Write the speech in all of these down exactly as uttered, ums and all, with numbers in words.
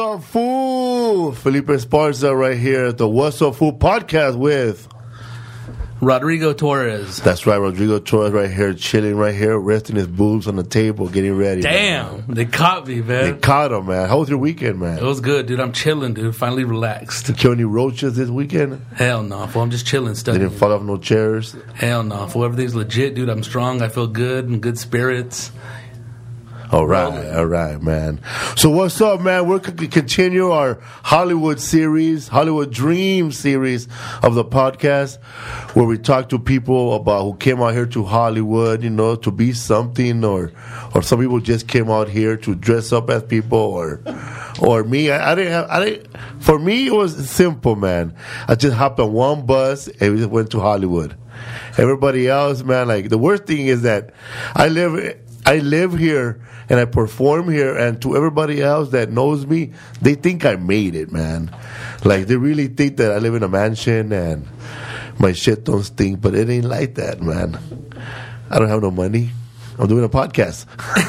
Up, fool? Felipe Esparza right here at the What's Up, Fool podcast with Rodrigo Torres. That's right, Rodrigo Torres right here, chilling right here, resting his boobs on the table, getting ready. Damn, man. They caught me, man. They caught him, man. How was your weekend, man? It was good, dude. I'm chilling, dude. Finally relaxed. Did you kill any roaches this weekend? Hell no, fool. I'm just chilling, studying. Didn't fall off no chairs? Hell no, fool. Everything's legit, dude. I'm strong. I feel good and good spirits. All right, all right, man. So what's up, man? We're going to continue our Hollywood series, Hollywood Dream series of the podcast, where we talk to people about who came out here to Hollywood, you know, to be something, or or some people just came out here to dress up as people, or or me. I, I didn't have. I didn't. For me, it was simple, man. I just hopped on one bus and we just went to Hollywood. Everybody else, man, like the worst thing is that I live. I live here and I perform here, and to everybody else that knows me, they think I made it, man. Like, they really think that I live in a mansion and my shit don't stink, but it ain't like that, man. I don't have no money. I'm doing a podcast.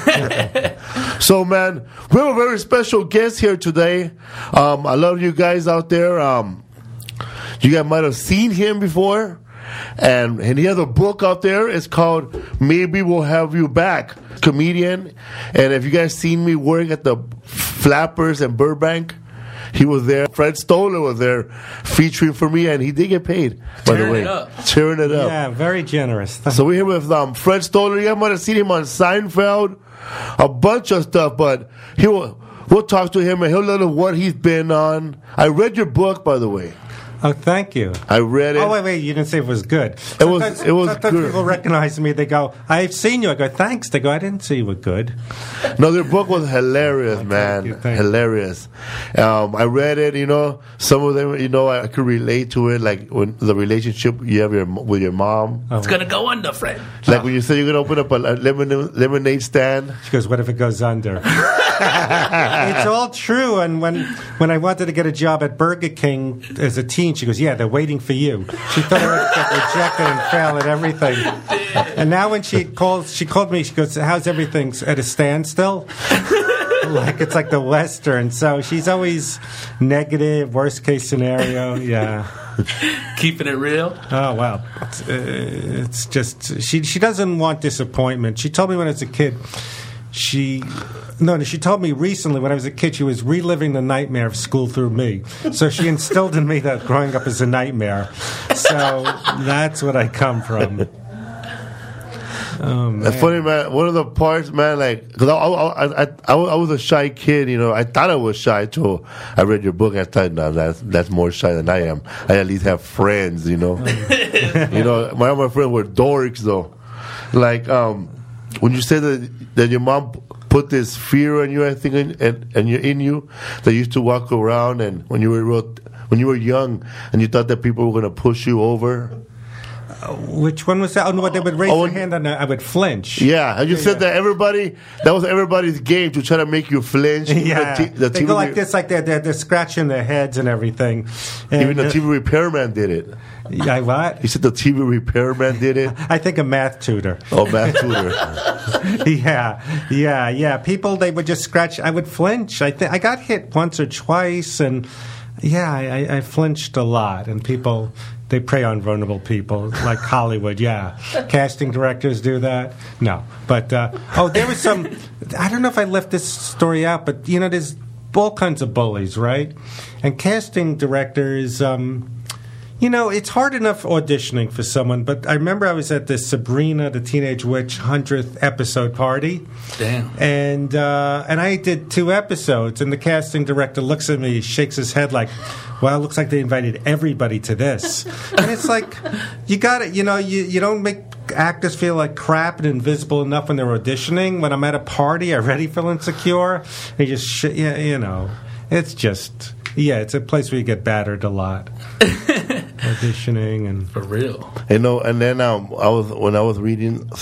So, man, we have a very special guest here today. Um, I love you guys out there. Um, you guys might have seen him before. And, and he has a book out there. It's called Maybe We'll Have You Back. Comedian. And if you guys seen me work at the Flappers in Burbank, he was there. Fred Stoller was there featuring for me, and he did get paid, by Tearing the way. it up. Tearing it up. Yeah, very generous. So we're here with um, Fred Stoller. You might have seen him on Seinfeld, a bunch of stuff, but he will, we'll talk to him, and he'll let us what he's been on. I read your book, by the way. Oh, thank you. I read it. Oh, wait, wait. You didn't say it was good. It was. It was sometimes good. People recognize me. They go, "I've seen you." I go, "Thanks." They go, "I didn't see you were good." No, their book was hilarious, Oh, man. thank you, thank you. Hilarious. Um, I read it. You know, some of them. You know, I could relate to it. Like when the relationship you have your, with your mom. It's going to go under, Fred. Like when you say you're gonna open up a, a lemonade, lemonade stand. She goes, "What if it goes under?" It's all true. And when when I wanted to get a job at Burger King as a teen, she goes, "Yeah, they're waiting for you." She thought I would get rejected and fail at everything. And now when she calls, she called me. She goes, "How's everything at a standstill?" Like it's like the Western. So she's always negative, worst case scenario. Yeah. Keeping it real. Oh wow, it's, uh, it's just she. She doesn't want disappointment. She told me when I was a kid. She, no, no, she told me recently when I was a kid she was reliving the nightmare of school through me. So she instilled in me that growing up is a nightmare. So that's what I come from. Oh, man. It's funny, man. One of the parts, man, like, because I, I, I, I, I was a shy kid, you know. I thought I was shy, too. I read your book, and I thought, no, that's, that's more shy than I am. I at least have friends, you know. You know, my other friends were dorks, though. Like, um, when you said that, that your mom put this fear in you, I think, and, and, and you're in you, that you used to walk around, and when you were real, when you were young, and you thought that people were going to push you over. Which one was that? Oh, no, they would raise Oh, their hand and I would flinch. Yeah, and you Yeah, said yeah. that everybody, that was everybody's game to try to make you flinch. Yeah, The t- the they T V go like this, like they're, they're, they're scratching their heads and everything. And, Even the T V repairman did it. Yeah, what? He said the T V repairman did it. I think a math tutor. Oh, math tutor. Yeah, yeah, yeah. People, they would just scratch. I would flinch. I think I got hit once or twice, and yeah, I, I flinched a lot. And people, they prey on vulnerable people, like Hollywood. Yeah, casting directors do that. No, but uh, oh, there was some. I don't know if I left this story out, but you know, there's all kinds of bullies, right? And casting directors. Um, You know, it's hard enough auditioning for someone, but I remember I was at the Sabrina the Teenage Witch hundredth episode party. Damn. And uh, and I did two episodes, and the casting director looks at me, shakes his head like, well, it looks like they invited everybody to this. And it's like, you got it, you know, you, you don't make actors feel like crap and invisible enough when they're auditioning. When I'm at a party, I already feel insecure. And you just, sh- yeah, you know, it's just, yeah, it's a place where you get battered a lot. Auditioning and For real. You know, and then um, I was when I was reading some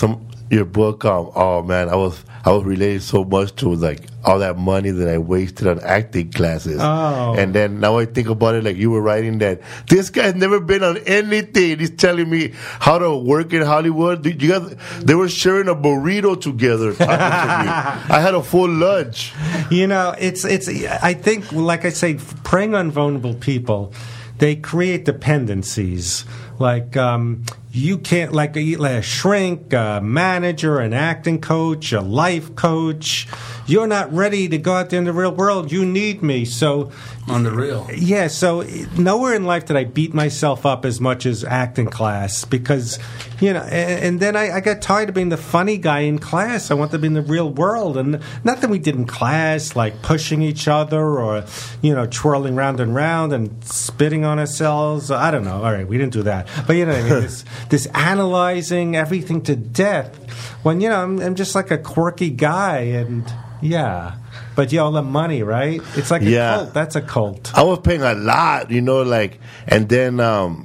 your book, um, oh man, I was I was relating so much to like all that money that I wasted on acting classes. Oh. And then now I think about it, like you were writing that this guy's never been on anything. He's telling me how to work in Hollywood. You guys, they were sharing a burrito together talking to me. I had a full lunch. You know, it's it's. I think, like I say, preying on vulnerable people, they create dependencies. Like um, you can't, like a, like a shrink, a manager, an acting coach, a life coach. You're not ready to go out there in the real world. You need me. So on the real. Yeah, so nowhere in life did I beat myself up as much as acting class because, you know, and, and then I, I got tired of being the funny guy in class. I wanted to be in the real world. And not that we did in class, like pushing each other or, you know, twirling round and round and spitting on ourselves. I don't know. All right, we didn't do that. But, you know what I mean? this, this analyzing everything to death when, you know, I'm, I'm just like a quirky guy and, yeah. But you all the money, right? It's like a Yeah. cult. That's a cult. I was paying a lot, you know, like, and then um,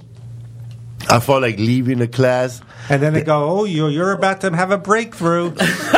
I felt like leaving the class. And then they go, oh, you're, you're about to have a breakthrough.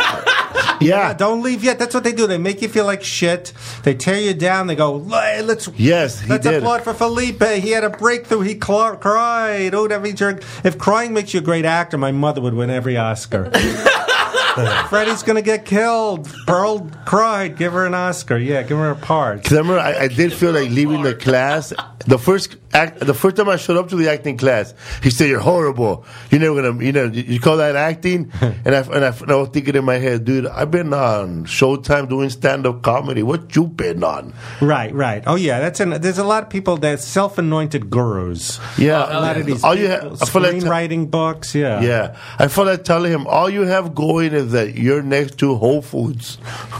Yeah. Don't leave yet. That's what they do. They make you feel like shit. They tear you down. They go, "Hey, let's Yes, he let's did. applaud for Felipe. He had a breakthrough. He cl- cried. Oh, that means you're, if crying makes you a great actor, my mother would win every Oscar. Freddie's going to get killed. Pearl cried. Give her an Oscar. Yeah, give her a part. Because I remember I, I did feel like leaving the class. The first act, the first time I showed up to the acting class, he said, "You're horrible. You're never gonna, you know, you call that acting?" and I and I, and I was thinking in my head, dude, I've been on Showtime doing stand-up comedy. What you been on? Right, right. Oh, yeah. That's an, there's a lot of people that self-anointed gurus. Yeah, A lot of these all you people, have, I feel like t- screenwriting books. Yeah. yeah, I felt like telling him, all you have going is that you're next to Whole Foods.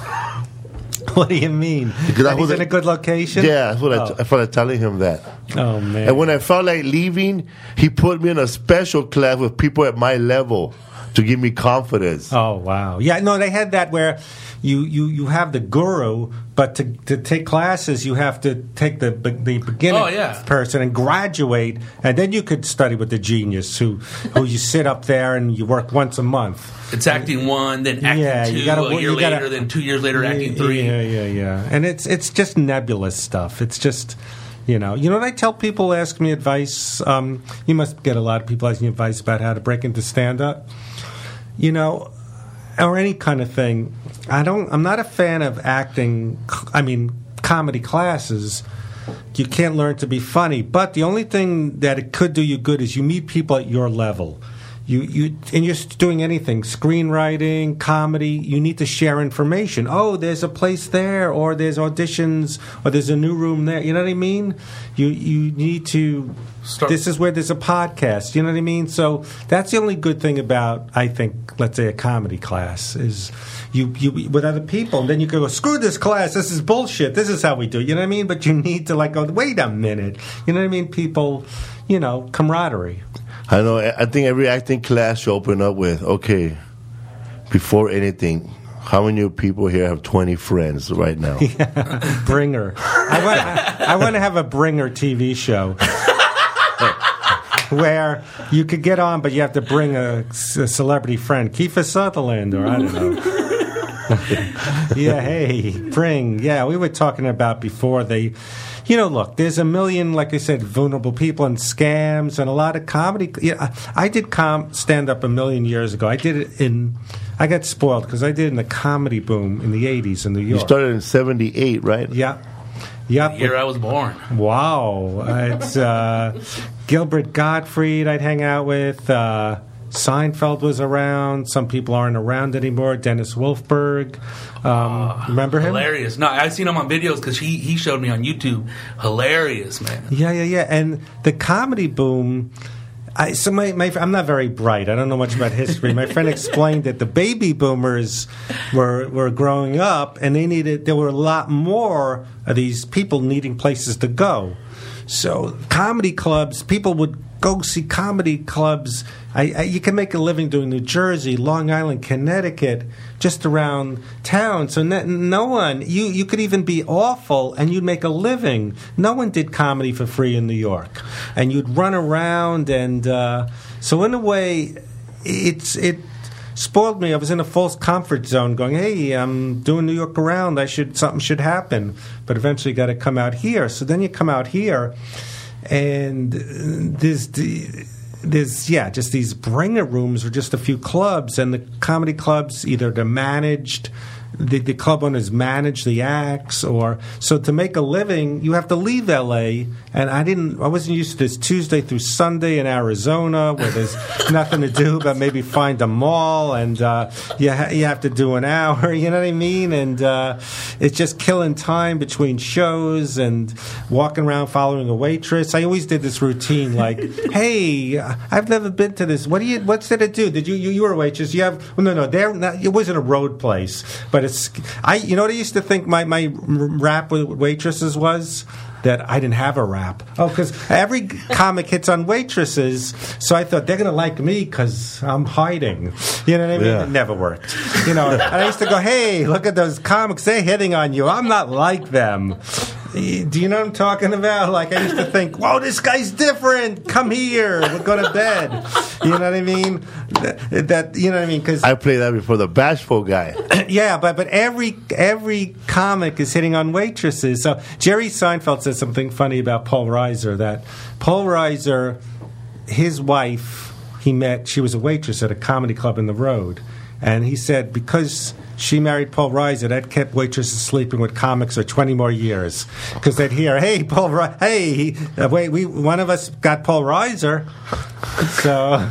What do you mean? Because I That he's was in a good location? Yeah, that's what oh. I, t- I felt like telling him that. Oh, man. And when I felt like leaving, he put me in a special class with people at my level to give me confidence. Oh, wow. Yeah, no, they had that where you, you, you have the guru, but to, to take classes, you have to take the the beginner Oh, yeah. person and graduate, and then you could study with the genius who, who you sit up there and you work once a month. It's acting one, then acting Yeah, two, you gotta- a year you gotta- later, then two years later, acting three. Yeah, yeah, yeah. And it's it's just nebulous stuff. It's just, you know, you know what I tell people who ask me advice? Um, you must get a lot of people asking you advice about how to break into stand-up. You know, or any kind of thing. I don't. I'm not a fan of acting. I mean, comedy classes. You can't learn to be funny. But the only thing that it could do you good is you meet people at your level. You, you and you're doing anything, screenwriting, comedy, you need to share information. Oh, there's a place there, or there's auditions, or there's a new room there. You know what I mean? You you need to, Start- this is where there's a podcast. You know what I mean? So that's the only good thing about, I think, let's say a comedy class, is you, you with other people, and then you can go, screw this class, this is bullshit, this is how we do it. You know what I mean? But you need to like go, wait a minute. You know what I mean? People, you know, camaraderie. I know. I think every acting class should open up with, okay, before anything, how many people here have twenty friends right now? Yeah. Bringer. I want, I, I want to have a Bringer T V show where you could get on, but you have to bring a, a celebrity friend, Kiefer Sutherland, or I don't know. Yeah, hey, bring. Yeah, we were talking about before they. You know, look, there's a million, like I said, vulnerable people and scams and a lot of comedy. You know, I, I did com- stand-up a million years ago. I did it in, I got spoiled because I did it in the comedy boom in the eighties in New York. You started in seventy-eight, right? Yeah. Yep. The year I was born. Wow. It's uh, Gilbert Gottfried I'd hang out with. Uh, Seinfeld was around. Some people aren't around anymore. Dennis Wolfberg. Um, remember him? Hilarious. No, I've seen him on videos because he, he showed me on YouTube. Hilarious, man. Yeah, yeah, yeah. And the comedy boom. I, so my, my, I'm not very bright. I don't know much about history. My friend explained that the baby boomers were were growing up, and they needed. There were a lot more of these people needing places to go. So comedy clubs, people would go see comedy clubs. I, I, you can make a living doing New Jersey, Long Island, Connecticut, just around town. So no, no one, you, you could even be awful and you'd make a living. No one did comedy for free in New York. And you'd run around and, uh, so in a way, it's, it, spoiled me. I was in a false comfort zone, going, "Hey, I'm doing New York around. I should something should happen." But eventually, got to come out here. So then you come out here, and there's the. There's, yeah, just these bringer rooms or just a few clubs, and the comedy clubs, either they're managed, the, the club owners manage the acts, or, so to make a living, you have to leave L A, and I didn't, I wasn't used to this Tuesday through Sunday in Arizona, where there's nothing to do but maybe find a mall, and uh, you, ha- you have to do an hour, you know what I mean, and uh, it's just killing time between shows, and walking around following a waitress. I always did this routine, like, "Hey, I've never been to this. What do you? What's there to do? Did you? You, you were a waitress. You have? Well, no, no. There, it wasn't a road place, but it's. I. You know what I used to think my my rap with waitresses was. That I didn't have a rap. Oh, because every comic hits on waitresses, so I thought they're going to like me because I'm hiding. You know what I mean? Yeah. It never worked. You know, and I used to go, "Hey, look at those comics. They're hitting on you. I'm not like them." Do you know what I'm talking about? Like, I used to think, "Whoa, this guy's different. Come here. We'll go to bed." You know what I mean? That, that you know what I mean? Because I played that before, the bashful guy. yeah, but but every every comic is hitting on waitresses. So Jerry Seinfeld said something funny about Paul Reiser, that Paul Reiser, his wife, he met, she was a waitress at a comedy club in the road, and he said because she married Paul Reiser, that kept waitresses sleeping with comics for twenty more years, because they'd hear, "Hey, Paul, Re- hey, he, uh, wait, we one of us got Paul Reiser." So,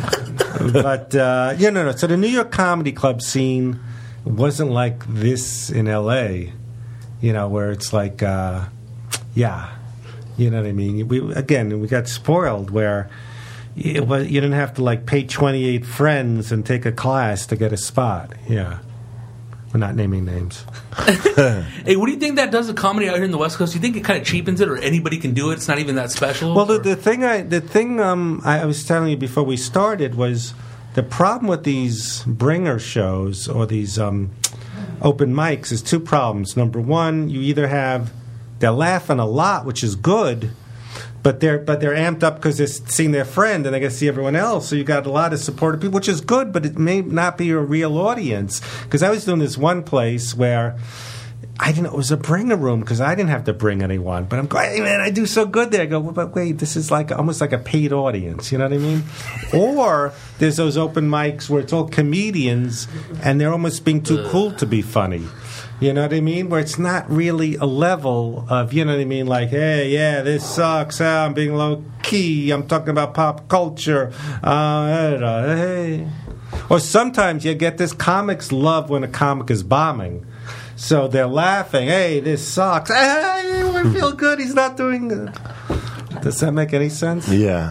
but uh, you know, no, so the New York comedy club scene wasn't like this in L A. You know, where it's like, uh, yeah, you know what I mean. We again, we got spoiled where. It was, you didn't have to like pay twenty-eight friends and take a class to get a spot. Yeah. We're not naming names. Hey, what do you think that does to comedy out here in the West Coast? Do you think it kind of cheapens it, or anybody can do it? It's not even that special? Well, the, the thing I the thing um, I was telling you before we started was the problem with these bringer shows or these um, open mics is two problems. Number one, you either have they're laughing a lot, which is good, but they're but they're amped up because they're seeing their friend and they get to see everyone else. So you got a lot of supportive people, which is good, but it may not be a real audience. Because I was doing this one place where I didn't. It was a bringer room because I didn't have to bring anyone. But I'm going, "Hey, man, I do so good there." I go, well, but wait, this is like almost like a paid audience. You know what I mean? Or there's those open mics where it's all comedians and they're almost being too cool to be funny. You know what I mean? Where it's not really a level of, you know what I mean? Like, "Hey, yeah, this sucks. Ah, I'm being low key. I'm talking about pop culture." Uh, hey. Or sometimes you get this, comics love when a comic is bombing. So they're laughing. "Hey, this sucks. Hey, we feel good. He's not doing good." Does that make any sense? Yeah.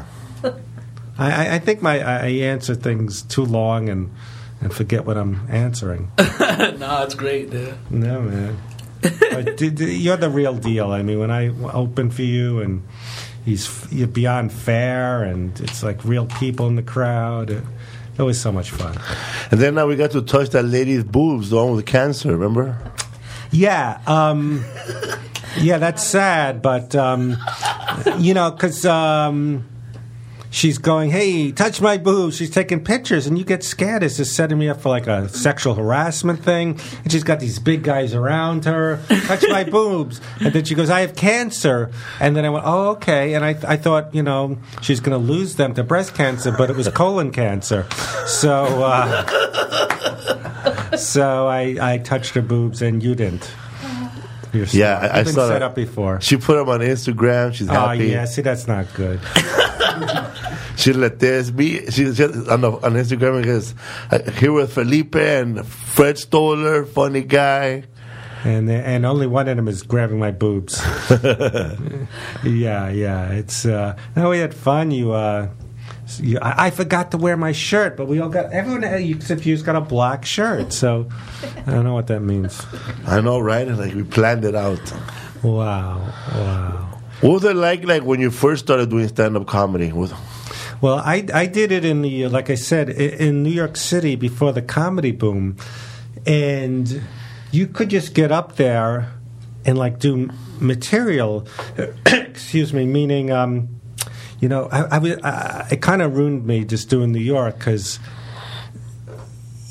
I, I think my I answer things too long and... and forget what I'm answering. No, it's great, dude. No, man. But d- d- you're the real deal. I mean, when I open for you, and he's you're beyond fair, and it's like real people in the crowd. It, it was so much fun. And then now we got to touch that lady's boobs, the one with cancer, remember? Yeah. Um, yeah, that's sad, but, um, you know, because... Um, she's going, "Hey, touch my boobs." She's taking pictures, and you get scared. It's just setting me up for like a sexual harassment thing. And she's got these big guys around her. "Touch my boobs." And then she goes, "I have cancer." And then I went, "Oh, okay." And I, I thought, you know, she's going to lose them to breast cancer, but it was colon cancer. So, uh, so I, I touched her boobs, and you didn't. You're Yeah, I, I been saw set that. up before. She put them on Instagram. She's Oh, happy. yeah. See, that's not good. She let this be. She just on, the, on Instagram because uh, here with Felipe and Fred Stoller, funny guy. And and only one of them is grabbing my boobs. yeah, yeah. It's uh, no, we had fun. You, uh, you I, I forgot to wear my shirt, but we all got everyone except you's got a black shirt. So I don't know what that means. I know, right? Like we planned it out. Wow, wow. What was it like, like when you first started doing stand-up comedy? With Well, I I did it in the like I said in New York City before the comedy boom, and you could just get up there and like do material. Excuse me, meaning um, you know, I, I, I it kind of ruined me just doing New York because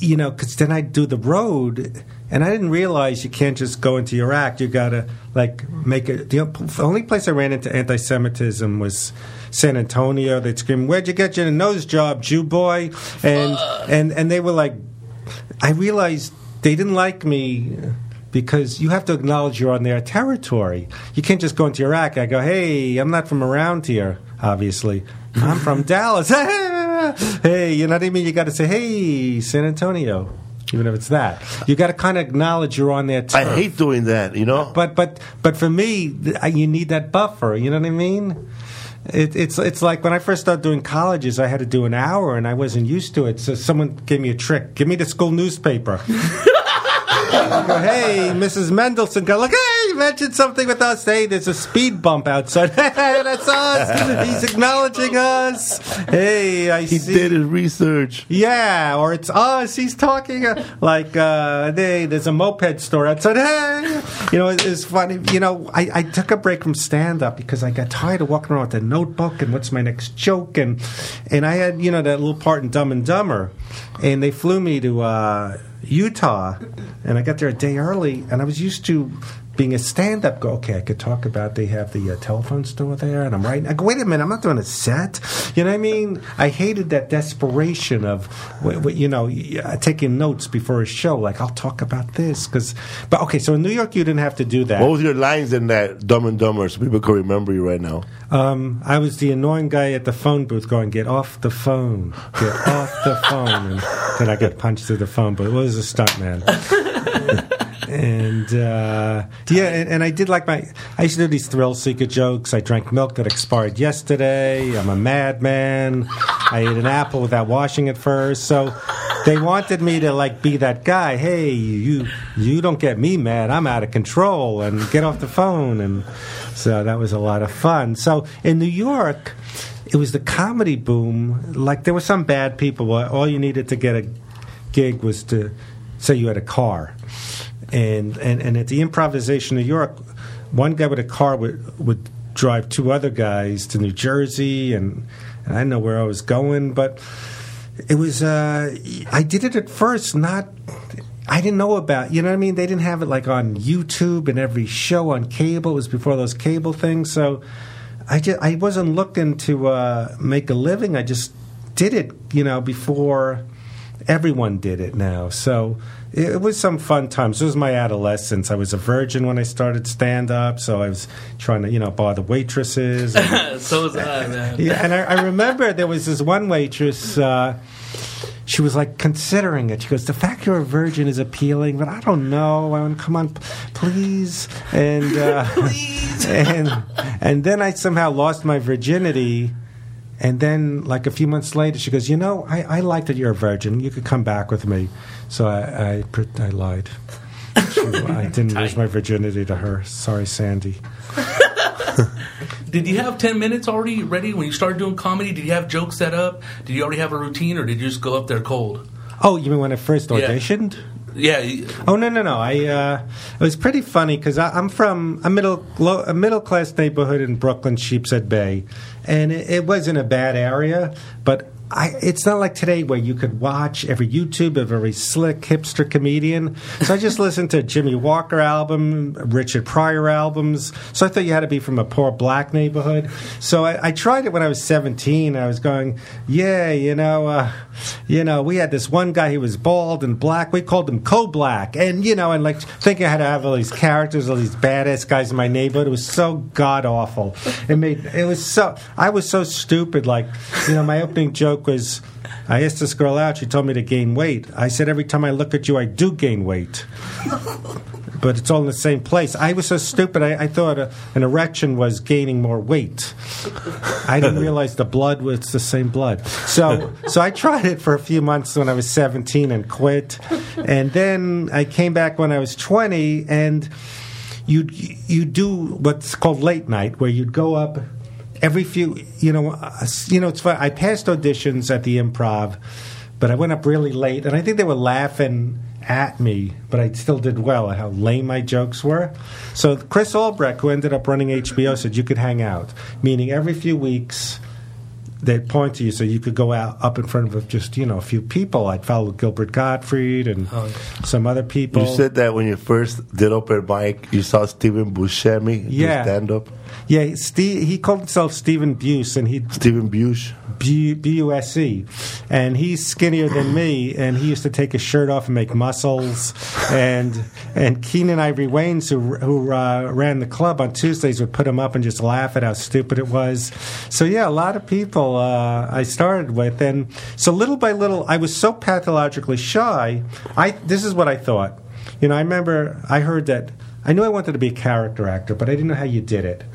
you know, because then I'd do the road, and I didn't realize you can't just go into your act. You got to, like, make it. The only place I ran into anti-Semitism was San Antonio. They'd scream, "Where'd you get your nose job, Jew boy?" And, uh. and, and they were like, I realized they didn't like me because you have to acknowledge you're on their territory. You can't just go into your act. I go, "Hey, I'm not from around here, obviously. I'm from Dallas." Hey, you know what I mean? You got to say, "Hey, San Antonio," even if it's that. You got to kind of acknowledge you're on their turf. I hate doing that, you know? But but but for me, you need that buffer, you know what I mean? It, it's it's like when I first started doing colleges, I had to do an hour, and I wasn't used to it. So someone gave me a trick. Give me the school newspaper. I go, "Hey, Missus Mendelson." Go, "Look, hey, you mentioned something with us. Hey, there's a speed bump outside." Hey, that's us. He's acknowledging us. Hey, I he see. He did his research. Yeah, or it's us. He's talking uh, like, uh, hey, there's a moped store outside. Hey, you know, it, it's funny. You know, I, I took a break from stand-up because I got tired of walking around with a notebook and what's my next joke, and and I had, you know, that little part in Dumb and Dumber, and they flew me to uh, Utah, and I got there a day early, and I was used to being a stand-up. Go, okay, I could talk about they have the uh, telephone store there, and I'm writing. I go, wait a minute, I'm not doing a set. You know what I mean? I hated that desperation of, you know, taking notes before a show. Like, I'll talk about this. Cause, but, okay, so in New York, you didn't have to do that. What was your lines in that Dumb and Dumber so people can remember you right now? Um, I was the annoying guy at the phone booth going, "Get off the phone. Get off the phone." And then I got punched through the phone, but it was a stunt, man. And uh, yeah, and, and I did like my. I used to do these thrill seeker jokes. I drank milk that expired yesterday. I'm a madman. I ate an apple without washing it first. So they wanted me to like be that guy. Hey, you you don't get me mad. I'm out of control. And get off the phone. And so that was a lot of fun. So in New York, it was the comedy boom. Like there were some bad people. All you needed to get a gig was to say you had a car. And, and and at the Improvisation New York, one guy with a car would would drive two other guys to New Jersey, and, and I didn't know where I was going, but it was, uh, I did it at first, not, I didn't know about, you know what I mean? They didn't have it like on YouTube and every show on cable. It was before those cable things, so I, just, I wasn't looking to uh, make a living. I just did it, you know, before everyone did it now, so it was some fun times. It was my adolescence. I was a virgin when I started stand-up, so I was trying to, you know, bother waitresses. And, so was I, man. Yeah, and I, I remember there was this one waitress, uh, she was, like, considering it. She goes, "The fact you're a virgin is appealing, but I don't know. I mean, come on, please." And, uh, please. and, and then I somehow lost my virginity. And then, like a few months later, she goes, "You know, I, I like that you're a virgin. You could come back with me." So I I, I lied. She, I didn't lose my virginity to her. Sorry, Sandy. Did you have ten minutes already ready when you started doing comedy? Did you have jokes set up? Did you already have a routine, or did you just go up there cold? Oh, you mean when I first auditioned? Yeah. Yeah. Oh no no no! I uh, it was pretty funny because I'm from a middle low, a middle class neighborhood in Brooklyn, Sheepshead Bay, and it, it wasn't a bad area, but I, it's not like today where you could watch every YouTube a very slick hipster comedian. So I just listened to Jimmy Walker album, Richard Pryor albums. So I thought you had to be from a poor black neighborhood. So I, I tried it when I was seventeen. I was going, yeah, you know, uh, you know, we had this one guy. He was bald and black. We called him Co-Black, and you know, and like thinking I had to have all these characters, all these badass guys in my neighborhood. It was so god awful. It made it was so. I was so stupid. Like, you know, my opening joke was, I asked this girl out, she told me to gain weight. I said, every time I look at you, I do gain weight. But it's all in the same place. I was so stupid, I, I thought a, an erection was gaining more weight. I didn't realize the blood was the same blood. So so I tried it for a few months when I was seventeen and quit. And then I came back when I was twenty, and you'd, you'd do what's called late night, where you'd go up every few, you know, uh, you know, it's fun. I passed auditions at the Improv, but I went up really late, and I think they were laughing at me, but I still did well at how lame my jokes were. So Chris Albrecht, who ended up running H B O, said you could hang out, meaning every few weeks they'd point to you so you could go out up in front of just, you know, a few people. I'd follow Gilbert Gottfried and oh, yeah. some other people. You said that when you first did open mic, you saw Stephen Buscemi yeah. do stand-up. Yeah, Steve, he called himself Stephen Buse, and he Stephen Buse, B U S E, and he's skinnier than me, and he used to take his shirt off and make muscles, and and Keenan Ivory Waynes, who who uh, ran the club on Tuesdays, would put him up and just laugh at how stupid it was. So yeah, a lot of people uh, I started with, and so little by little, I was so pathologically shy. I this is what I thought. You know, I remember I heard that. I knew I wanted to be a character actor, but I didn't know how you did it.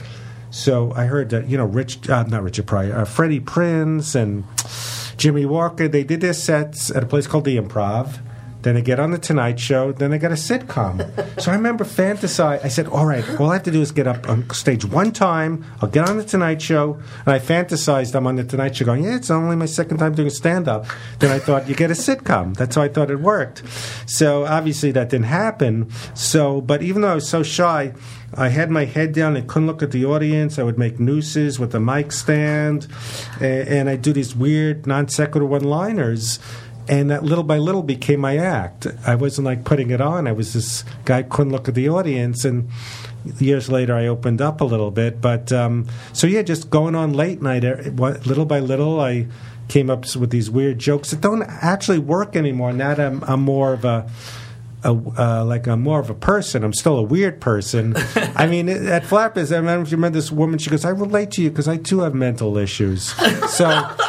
So I heard that, you know, Rich, uh, not Richard Pryor, uh, Freddie Prinze and Jimmy Walker, they did their sets at a place called The Improv. Then they get on The Tonight Show. Then they got a sitcom. So I remember fantasize. I said, all right, all I have to do is get up on stage one time. I'll get on The Tonight Show. And I fantasized I'm on The Tonight Show going, yeah, it's only my second time doing stand-up. Then I thought, you get a sitcom. That's how I thought it worked. So obviously that didn't happen. So, but even though I was so shy, I had my head down and couldn't look at the audience. I would make nooses with the mic stand. And, and I'd do these weird non sequitur one-liners. And that little by little became my act. I wasn't like putting it on. I was this guy who couldn't look at the audience. And years later, I opened up a little bit. But um, so yeah, just going on late night, little by little, I came up with these weird jokes that don't actually work anymore. Now that I'm, I'm more of a A, uh, like I'm more of a person. I'm still a weird person. I mean, at Flappers, I remember if you remember this woman. She goes, "I relate to you because I too have mental issues." So,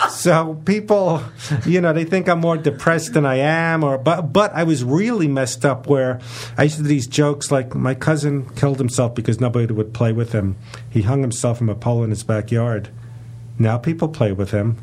so people, you know, they think I'm more depressed than I am, or but but I was really messed up. Where I used to do these jokes like my cousin killed himself because nobody would play with him. He hung himself from a pole in his backyard. Now people play with him.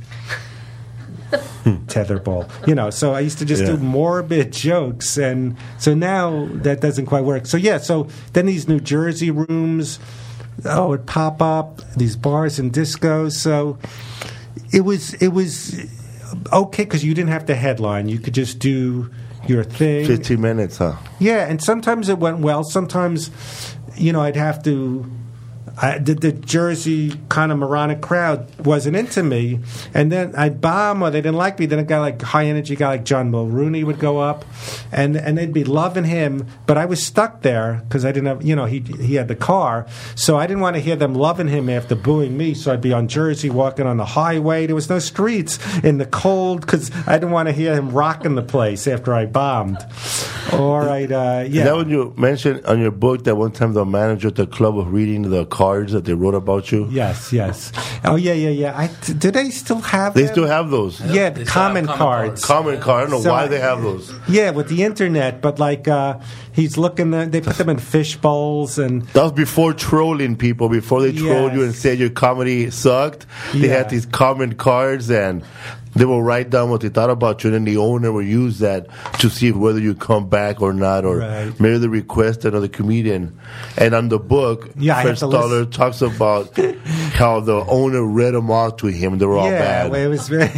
Tetherball, you know. So I used to just yeah. do morbid jokes, and so now that doesn't quite work. So yeah, so then these New Jersey rooms, oh, would pop up, these bars and discos. So it was it was okay because you didn't have to headline; you could just do your thing. Fifteen minutes, huh? Yeah, and sometimes it went well. Sometimes, you know, I'd have to. I, the, the Jersey kind of moronic crowd wasn't into me, and then I'd bomb or they didn't like me. Then a guy like high energy guy like John Mulrooney would go up, and and they'd be loving him, but I was stuck there because I didn't have, you know, he he had the car, so I didn't want to hear them loving him after booing me. So I'd be on Jersey walking on the highway. There was no streets in the cold because I didn't want to hear him rocking the place after I bombed. All right, uh, yeah. Is that when you mentioned on your book that one time the manager at the club was reading the cards that they wrote about you? Yes, yes. Oh, yeah, yeah, yeah. I, do they still have They them? still have those. Yeah, yeah the common, common cards. Common card. I don't know so, why they have those. Yeah, with the internet, but like uh, he's looking, at, they put them in fish bowls. And that was before trolling people, before they trolled yes. you and said your comedy sucked. They yeah. had these common cards and they will write down what they thought about you, and then the owner will use that to see whether you come back or not, or right. maybe they request another comedian. And on the book, yeah, Fred Stoller talks about how the owner read them off to him. They were all yeah, bad. Well, it was very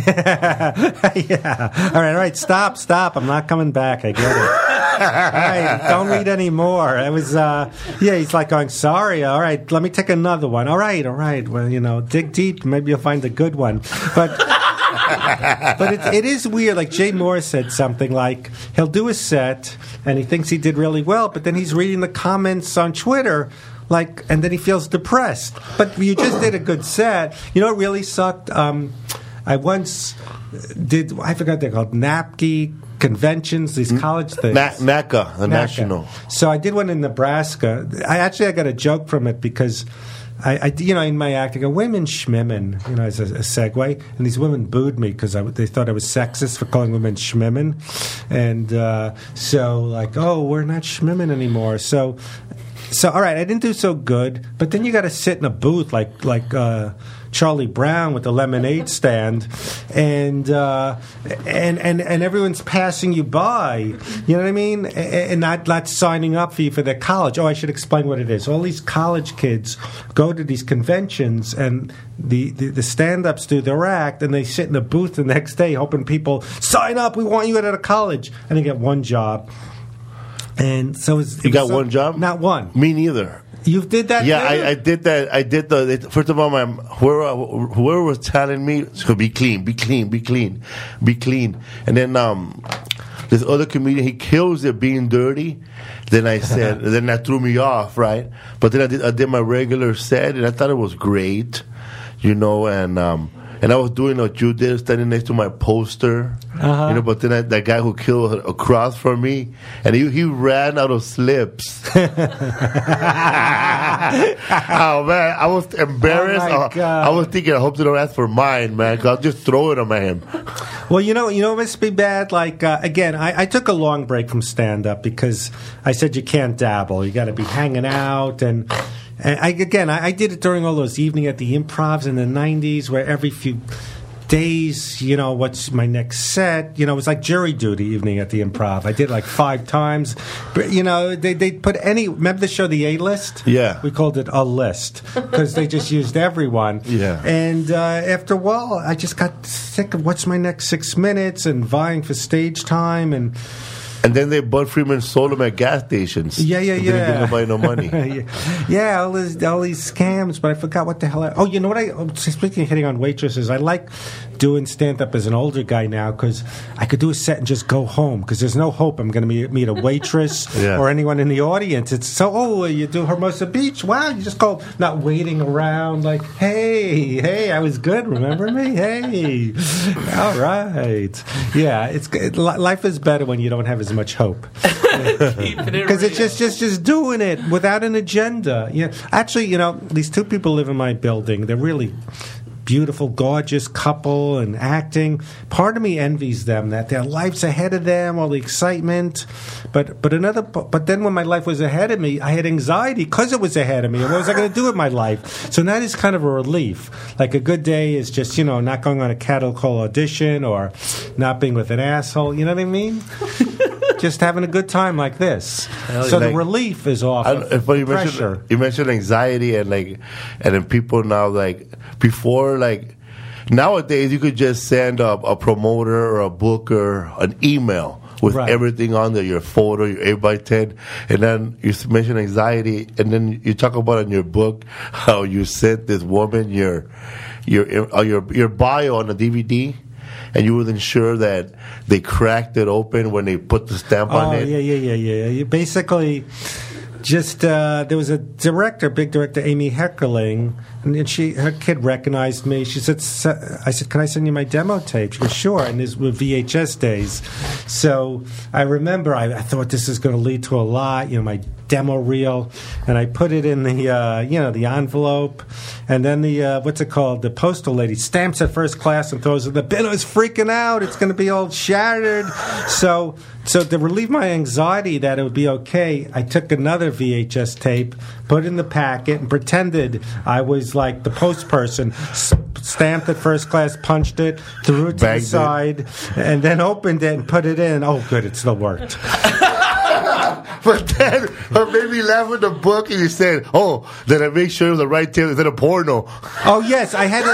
yeah. All right, all right, stop, stop. I'm not coming back. I get it. All right, don't read any more. It was, uh, yeah, he's like going, sorry, all right, let me take another one. All right, all right, well, you know, dig deep. Maybe you'll find a good one. But... but it, it is weird. Like Jay Moore said something like he'll do a set and he thinks he did really well, but then he's reading the comments on Twitter, like, and then he feels depressed. But you just did a good set. You know what really sucked? Um, I once did. I forgot they're called NAPKI conventions, these college things. Na- NACA, the NACA. National. So I did one in Nebraska. I actually I got a joke from it because. I, I, you know, in my act, I go, women schmimmin, you know, as a, a segue. And these women booed me because they thought I was sexist for calling women schmimmin. And uh, so, like, oh, we're not schmimmin anymore. So, so all right, I didn't do so good. But then you got to sit in a booth like like uh, Charlie Brown with the lemonade stand, and uh, and and and everyone's passing you by. You know what I mean? And not not signing up for you for their college. Oh, I should explain what it is. All these college kids go to these conventions, and the, the, the stand-ups do their act, and they sit in the booth the next day hoping people sign up. We want you at a college, and they get one job. And so it's, you it got so, one job? Not one. Me neither. You did that? Yeah, too? I, I did that. I did the. First of all, my whoever, whoever was telling me to be clean, be clean, be clean, be clean, and then um, this other comedian, he kills it being dirty. Then I said, then that threw me off, right? But then I did, I did my regular set, and I thought it was great, you know, and um, and I was doing what you did, standing next to my poster, uh-huh. you know. But then I, that guy who killed across from me, and he he ran out of slips. Oh man, I was embarrassed. Oh, I, I was thinking, I hope they don't ask for mine, man, because I'll just throw it on him. Well, you know, you know, it must be bad. Like uh, again, I, I took a long break from stand up because I said you can't dabble. You got to be hanging out and. And I, again, I, I did it during all those evening at the Improvs in the nineties, where every few days, you know, what's my next set? You know, it was like jury duty evening at the Improv. I did it like five times. But, you know, they they put any. Remember the show The A-List? Yeah. We called it A List because they just used everyone. Yeah. And uh, after a while, I just got sick of what's my next six minutes and vying for stage time and. And then they Bud Freeman sold them at gas stations. Yeah, yeah, yeah. Didn't give nobody no money. yeah. yeah, all these all these scams. But I forgot what the hell. I, oh, you know what? I speaking of hitting on waitresses, I like doing stand up as an older guy now because I could do a set and just go home because there's no hope I'm going to meet, meet a waitress yeah. or anyone in the audience. It's so oh, you do Hermosa Beach? Wow, you just go not waiting around like hey, hey, I was good. Remember me? Hey, all right. Yeah, it's it, life is better when you don't have as much hope because it's just just just doing it without an agenda. Yeah, actually, you know, these two people live in my building. They're really beautiful, gorgeous couple and acting. Part of me envies them that their life's ahead of them, all the excitement. But but another but then when my life was ahead of me, I had anxiety because it was ahead of me. And what was I going to do with my life? So that is kind of a relief. Like a good day is just, you know, not going on a cattle call audition or not being with an asshole. You know what I mean? Just having a good time like this. Hell, so like, the relief is off I, of but you pressure. Mentioned, you mentioned anxiety and like, and then people now like before like nowadays you could just send a, a promoter or a booker an email with right. everything on there, your photo, your eight by ten, and then you mention anxiety, and then you talk about in your book how you sent this woman your your uh, your your bio on a D V D. And you wasn't sure that they cracked it open when they put the stamp oh, on it? Oh, yeah, yeah, yeah, yeah. You basically, just, uh, there was a director, big director, Amy Heckerling, and she, her kid recognized me. She said, I said, can I send you my demo tape? She goes, sure. And these were V H S days. So I remember I, I thought this is going to lead to a lot, you know, my demo reel, and I put it in the uh, you know the envelope, and then the uh, what's it called? The postal lady stamps it first class and throws it. The bin is freaking out. It's going to be all shattered. So so to relieve my anxiety that it would be okay, I took another V H S tape, put it in the packet, and pretended I was like the post person. Stamped it first class, punched it, threw it to Bagged the side, it. and then opened it and put it in. Oh, good, it still worked. But then, what made me laugh with the book, and you said, "Oh, did I make sure it was the right tape? Is it a porno?" Oh yes, I had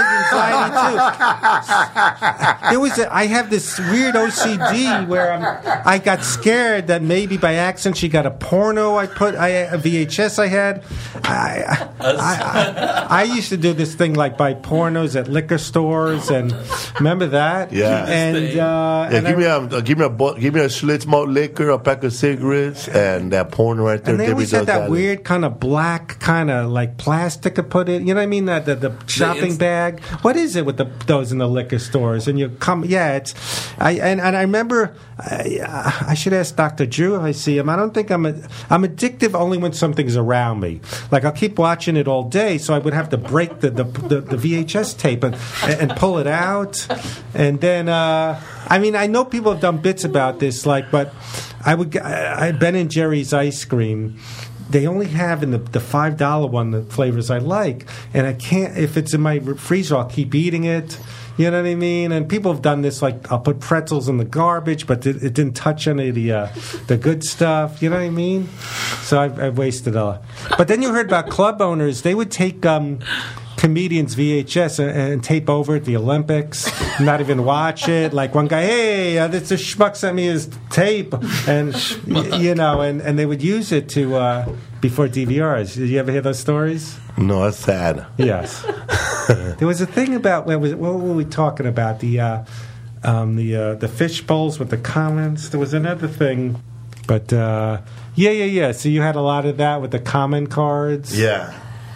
anxiety too. It was. A, I have this weird O C D where I'm, I got scared that maybe by accident she got a porno. I put I, a V H S I had. I I, I I used to do this thing like buy pornos at liquor stores, and remember that? Yeah. And uh, yeah, and give I, me a give me a give me a Schlitz malt liquor, a pack of cigarettes, and that porn right there. And they always had that that weird kind of black kind of like plastic to put in. You know what I mean? That the, the shopping the bag. What is it with the those in the liquor stores? And you come, yeah. It's I and, and I remember I, I should ask Doctor Drew if I see him. I don't think I'm a, I'm addictive only when something's around me. Like I'll keep watching it all day, so I would have to break the the, the, the V H S tape and and pull it out, and then uh, I mean I know people have done bits about this, like but. I would. I, Ben and Jerry's ice cream. They only have in the the five dollar one the flavors I like, and I can't. If it's in my freezer, I'll keep eating it. You know what I mean? And people have done this. Like I'll put pretzels in the garbage, but it, it didn't touch any of the uh, the good stuff. You know what I mean? So I've, I've wasted a lot. But then you heard about club owners. They would take. Um, comedians V H S and, and tape over at the Olympics, not even watch it. Like one guy, hey, uh, this, this schmuck sent me his tape, and you know, and, and they would use it to uh, before D V Rs. Did you ever hear those stories? No, that's sad. Yes. There was a thing about what, was, what were we talking about? The uh, um, the uh, the fish bowls with the comments. There was another thing, but uh, yeah, yeah, yeah. So you had a lot of that with the comment cards. Yeah.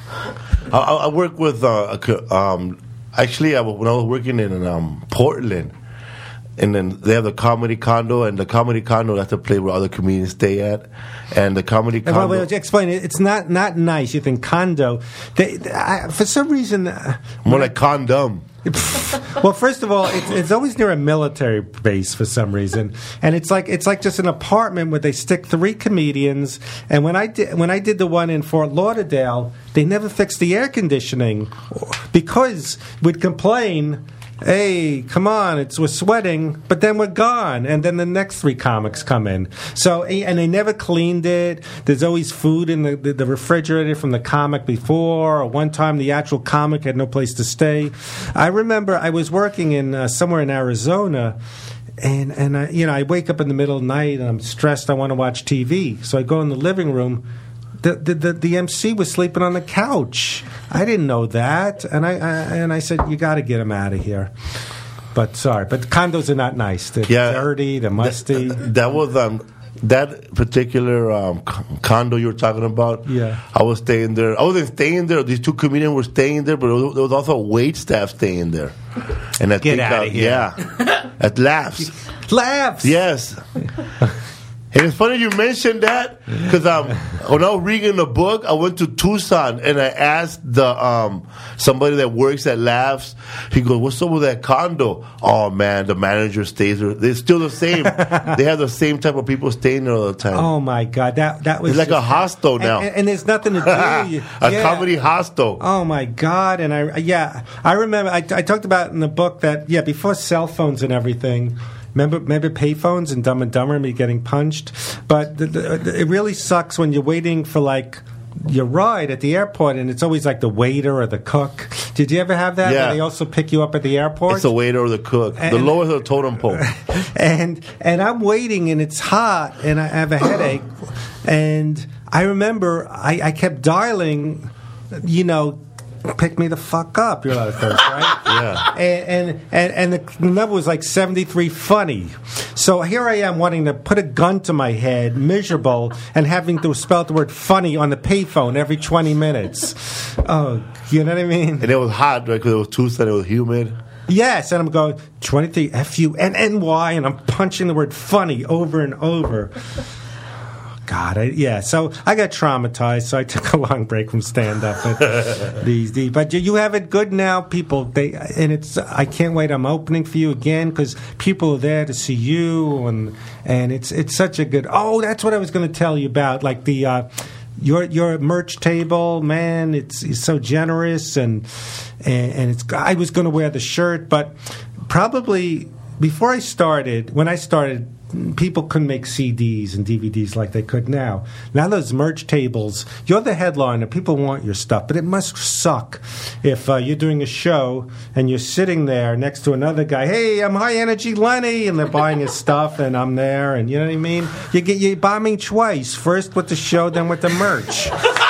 I, I work with uh, a, um, actually I, when I was working in um, Portland. And then they have the comedy condo, and the comedy condo, that's the place where other comedians stay at. And the comedy condo... Well, well, explain it. It's not, not nice. You think condo. They, I, for some reason... Uh, More like condom. Well, first of all, it's, it's always near a military base for some reason, and it's like it's like just an apartment where they stick three comedians. And when I did when I did the one in Fort Lauderdale, they never fixed the air conditioning because we'd complain, hey, come on, it's we're sweating, but then we're gone, and then the next three comics come in. So, and they never cleaned it. There's always food in the, the, the refrigerator from the comic before, or one time the actual comic had no place to stay. I remember I was working in uh, somewhere in Arizona, and, and I, you know, I wake up in the middle of the night, and I'm stressed, I want to watch T V. So I go in the living room. The, the the the M C was sleeping on the couch. I didn't know that, and I, I and I said, "You got to get him out of here." But sorry, but the condos are not nice. They're yeah, dirty. They're musty. That, that was um that particular um, condo you were talking about. Yeah, I was staying there. I wasn't staying there. These two comedians were staying there, but there was also wait staff staying there. And I get think, out uh, of here. Yeah, at Laughs. Laughs. Yes. And it's funny you mentioned that because um, when I was reading the book, I went to Tucson and I asked the um, somebody that works at Laughs. He goes, "What's up with that condo?" Oh man, the manager stays there. They're still the same. They have the same type of people staying there all the time. Oh my God, that that was it's like just, a hostel now, and, and, and there's nothing to do. a yeah. comedy hostel. Oh my God, and I yeah, I remember I, I talked about in the book that yeah before cell phones and everything. Remember, remember payphones and Dumb and Dumber, me getting punched? But the, the, it really sucks when you're waiting for, like, your ride at the airport, and it's always, like, the waiter or the cook. Did you ever have that? Yeah. Where they also pick you up at the airport? It's the waiter or the cook. And, the lowest of the totem pole. And, and I'm waiting, and it's hot, and I have a headache. And I remember I, I kept dialing, you know, pick me the fuck up, you're out first, right? Yeah. And and, and, and the number was like seventy-three funny. So here I am wanting to put a gun to my head, miserable, and having to spell the word funny on the payphone every twenty minutes. Oh, you know what I mean? And it was hot, right? Because it was Tucson, it was humid. Yes, and I'm going, twenty-three F U N N Y, and I'm punching the word funny over and over. God, I, yeah. So I got traumatized. So I took a long break from stand up. But these, these, but you have it good now, people. They and it's. I can't wait. I'm opening for you again because people are there to see you, and and it's it's such a good. Oh, that's what I was going to tell you about. Like the uh, your your merch table, man. It's, it's so generous, and and, and it's. I was going to wear the shirt, but probably before I started, when I started. People couldn't make C Ds and D V Ds like they could now. Now those merch tables, you're the headliner. People want your stuff, but it must suck if uh, you're doing a show and you're sitting there next to another guy. Hey, I'm High Energy Lenny, and they're buying his stuff, and I'm there, and you know what I mean. You get you're bombing twice: first with the show, then with the merch.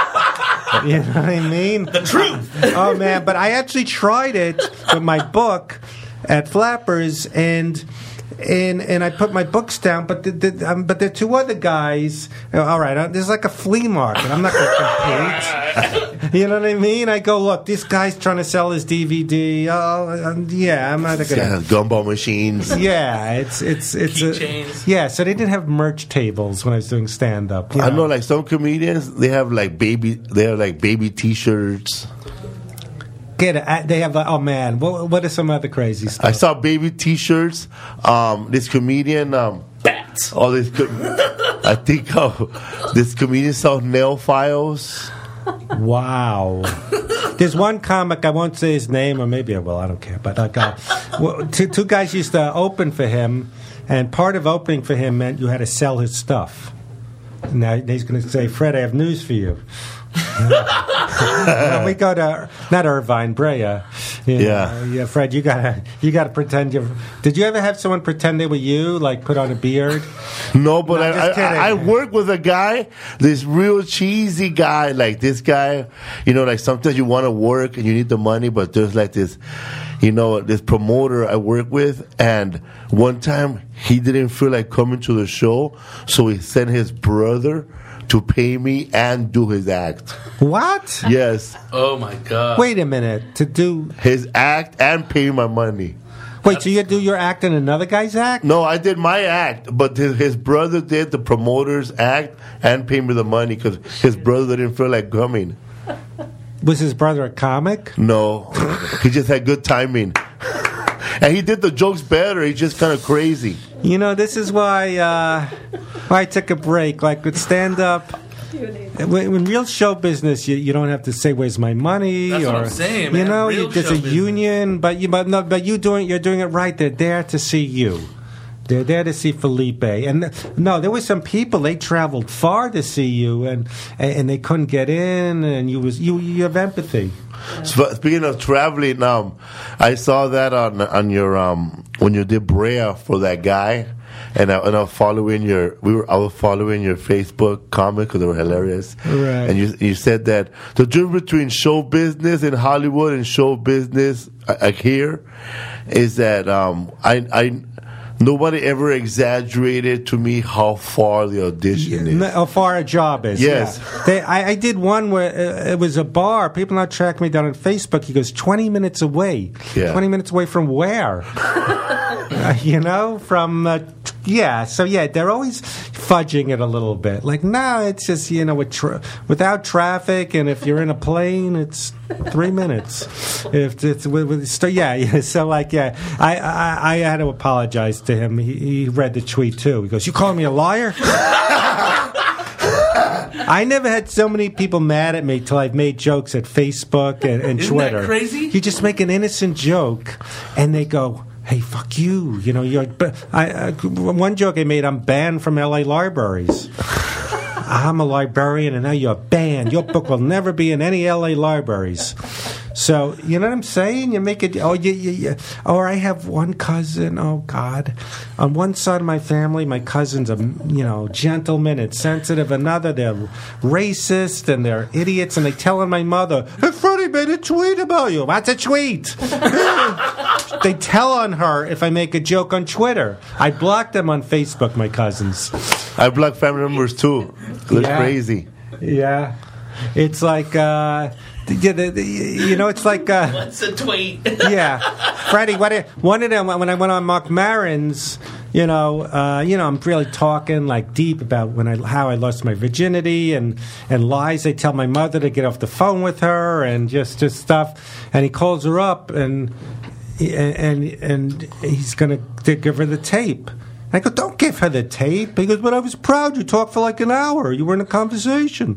You know what I mean? The truth. Oh man, but I actually tried it with my book at Flappers, and. And and I put my books down, but the, the, um, but there are two other guys. Uh, all right, uh, there's like a flea market. I'm not going to compete. You know what I mean? I go, look, this guy's trying to sell his D V D. Oh, uh, yeah, I'm not going to. Yeah, gumball machines. Yeah, it's it's it's Key a, chains. yeah. So they didn't have merch tables when I was doing stand up. You know? I know, like some comedians, they have like baby, they have like baby T-shirts. Get it. They have. Oh man, what, what are some other crazy stuff? I saw baby T-shirts. Um, this comedian, um, Bats. all this, co- I think uh, this comedian sells nail files. Wow. There's one comic, I won't say his name, or maybe I will, I don't care. But like, uh, well, two, two guys used to open for him, and part of opening for him meant you had to sell his stuff. Now he's going to say, Fred, I have news for you. When we go to, not Irvine, Brea, You know, Yeah. yeah, Fred, you gotta you gotta pretend you're. Did you ever have someone pretend they were you, like put on a beard? No, but No, I, just kidding. I, I work with a guy, this real cheesy guy, like this guy, you know, like sometimes you want to work and you need the money, but there's like this, you know, this promoter I work with, and one time he didn't feel like coming to the show, so he sent his brother to pay me and do his act. What? Yes, Oh my god! Wait a minute. To do his act and pay me my money. wait, so you do your act in another guy's act? No, I did my act, but his, his brother did the promoter's act and paid me the money because his brother didn't feel like coming. Was his brother a comic? No, he just had good timing. And he did the jokes better. He's just kind of crazy. You know, this is why uh, why I took a break. Like with stand up, when, when real show business, you, you don't have to say where's my money. That's or what I'm saying, you man. know, Real you, there's show a business. union, but you but no, but you doing you're doing it right. They're there to see you. They're there to see Felipe. And no, there were some people, they traveled far to see you, and and they couldn't get in, and you was you you have empathy. So, speaking of traveling, um, I saw that on on your um when you did Brea for that guy, and I and I was following your we were I was following your Facebook comments because they were hilarious. Right. And you you said that the difference between show business in Hollywood and show business uh, here is that um I I. Nobody ever exaggerated to me how far the audition is. How far a job is. Yes. Yeah. They, I, I did one where uh, it was a bar. People now track me down on Facebook. He goes, twenty minutes away. Yeah. twenty minutes away from where? uh, you know, from, uh, yeah. So, yeah, they're always fudging it a little bit. Like, no, it's just, you know, with tra- without traffic, and if you're in a plane, it's three minutes. If it's with, with so, yeah, yeah. So, like, yeah, I, I, I had to apologize to him. He, he read the tweet too. He goes, "You calling me a liar?" I never had so many people mad at me till I've made jokes at Facebook and, and Isn't Twitter. that crazy? You just make an innocent joke, and they go, "Hey, fuck you!" You know, you're. But I, I, one joke I made, I'm banned from L A libraries. I'm a librarian, and now you're banned. Your book will never be in any L A libraries. So, you know what I'm saying? You make it, oh, you, you, you, or I have one cousin, oh, God. On one side of my family, my cousin's a, you know, gentleman and sensitive. Another, they're racist and they're idiots, and they telling my mother, "Hey, Freddie made a tweet about you." What's a tweet? They tell on her if I make a joke on Twitter. I block them on Facebook, my cousins. I block family members too. It's Yeah. crazy. Yeah. It's like, uh, yeah, the, the, you know, it's like, uh, What's a tweet? yeah, Freddie. What it, one of them when I went on Mark Maron's, you know, uh, you know, I'm really talking like deep about when I how I lost my virginity and and lies they tell my mother to get off the phone with her and just just stuff. And he calls her up and and and he's gonna give her the tape. I go, "Don't give her the tape." He goes, "But I was proud. You talked for like an hour. You were in a conversation."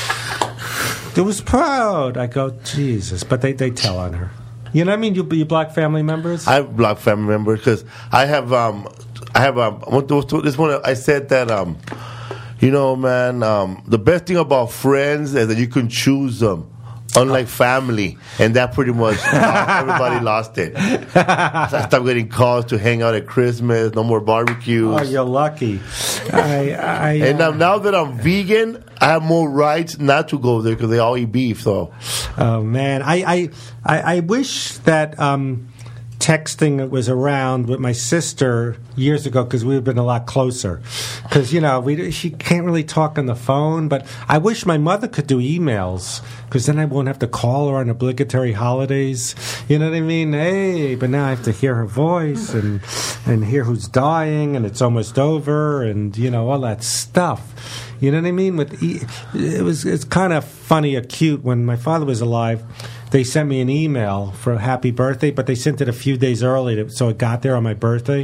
It was proud. I go, Jesus. But they, they tell on her. You know what I mean? You, you block family members? I block family members because I have um I have um what- what- this one I said that um you know man um the best thing about friends is that you can choose them. Unlike family, and that pretty much everybody lost it. I stopped getting calls to hang out at Christmas. No more barbecues. Oh, you're lucky. I, I, and uh, now, now that I'm vegan, I have more rights not to go there because they all eat beef. So, oh man, I, I, I, I wish that um, texting was around with my sister years ago because we've been a lot closer. Because you know, we she can't really talk on the phone. But I wish my mother could do emails because then I won't have to call her on obligatory holidays. You know what I mean? Hey, but now I have to hear her voice and and hear who's dying and it's almost over and you know all that stuff. You know what I mean? With e- it was it's kind of funny or cute when my father was alive. They sent me an email for a happy birthday, but they sent it a few days early, to, so it got there on my birthday.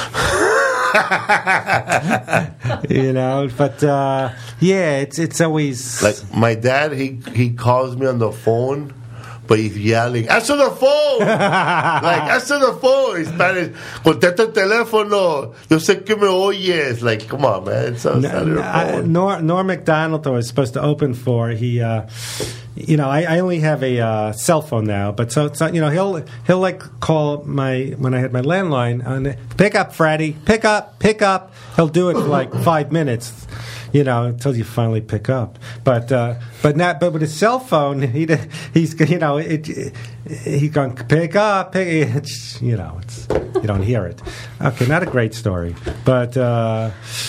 You know, but uh, yeah, it's it's always like my dad, he he calls me on the phone but he's yelling, answer the phone! Like, answer the phone! In Spanish, contesta el teléfono. Yo sé que me oyes. Like, come on, man. It's, it's No, I, Nor, Norm Macdonald, who I was supposed to open for, he, uh, you know, I, I only have a uh, cell phone now, but so, so you know, he'll he'll like call my when I had my landline and pick up, Freddie, pick up, pick up. He'll do it for like five minutes. You know, until you finally pick up. But uh, but not. But with his cell phone, he he's you know it, it, he's going pick up. Pick, it's, you know, it's you don't hear it. Okay, not a great story, but uh,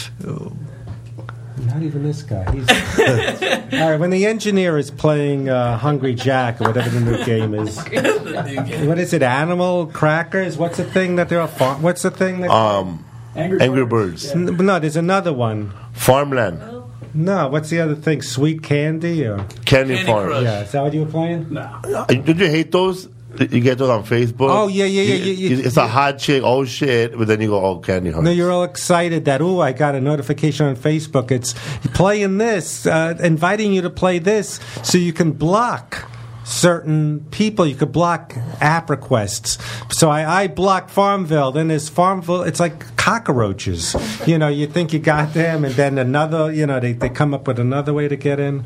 not even this guy. He's, all right, when the engineer is playing uh, Hungry Jack or whatever the new game is, what is it? Animal Crackers? What's the thing that they're all farm? What's the thing that? Um, Angry, Angry Birds. Birds. Yeah. No, there's another one. Farmland. No, what's the other thing? Sweet Candy or Candy, Candy Farm? Crush. Yeah, is that what you were playing? No. Did you hate those? You get those on Facebook. Oh yeah, yeah, yeah. You, yeah, yeah. It's a hot chick. Oh shit! But then you go, oh, Candy Hearts. No, you're all excited that oh, I got a notification on Facebook. It's playing this, uh, inviting you to play this, so you can block certain people. You could block app requests. So I, I blocked Farmville. Then there's Farmville. It's like cockroaches. You know, you think you got them, and then another. You know, they they come up with another way to get in.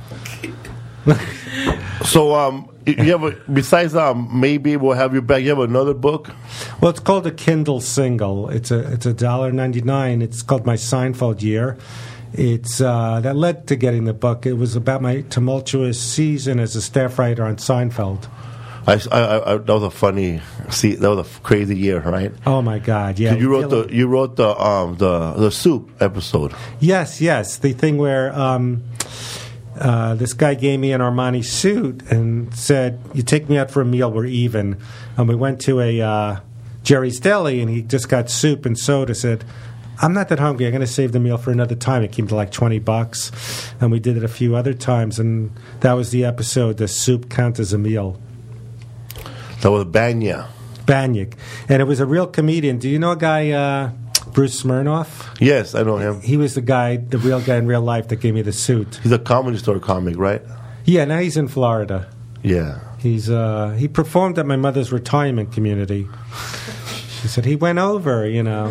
So um. You have a, besides um, maybe we'll have you back. You have another book. Well, it's called a Kindle single. It's a it's a dollar ninety nine. It's called My Seinfeld Year. It's uh, that led to getting the book. It was about my tumultuous season as a staff writer on Seinfeld. I, I, I, that was a funny. See, that was a crazy year, right? Oh my God! Yeah, you wrote the you wrote the um the the soup episode. Yes, yes, the thing where. Um, Uh, this guy gave me an Armani suit and said, "You take me out for a meal, we're even." And we went to a uh, Jerry's Deli, and he just got soup and soda. Said, "I'm not that hungry. I'm going to save the meal for another time." It came to like twenty bucks, and we did it a few other times. And that was the episode. Does soup count as a meal? That was Banya. Banyak, and it was a real comedian. Do you know a guy? Uh, Bruce Smirnoff? Yes, I know him. He was the guy, the real guy in real life that gave me the suit. He's a Comedy Store comic, right? Yeah, now he's in Florida. Yeah. He's uh, he performed at my mother's retirement community. She said he went over, you know.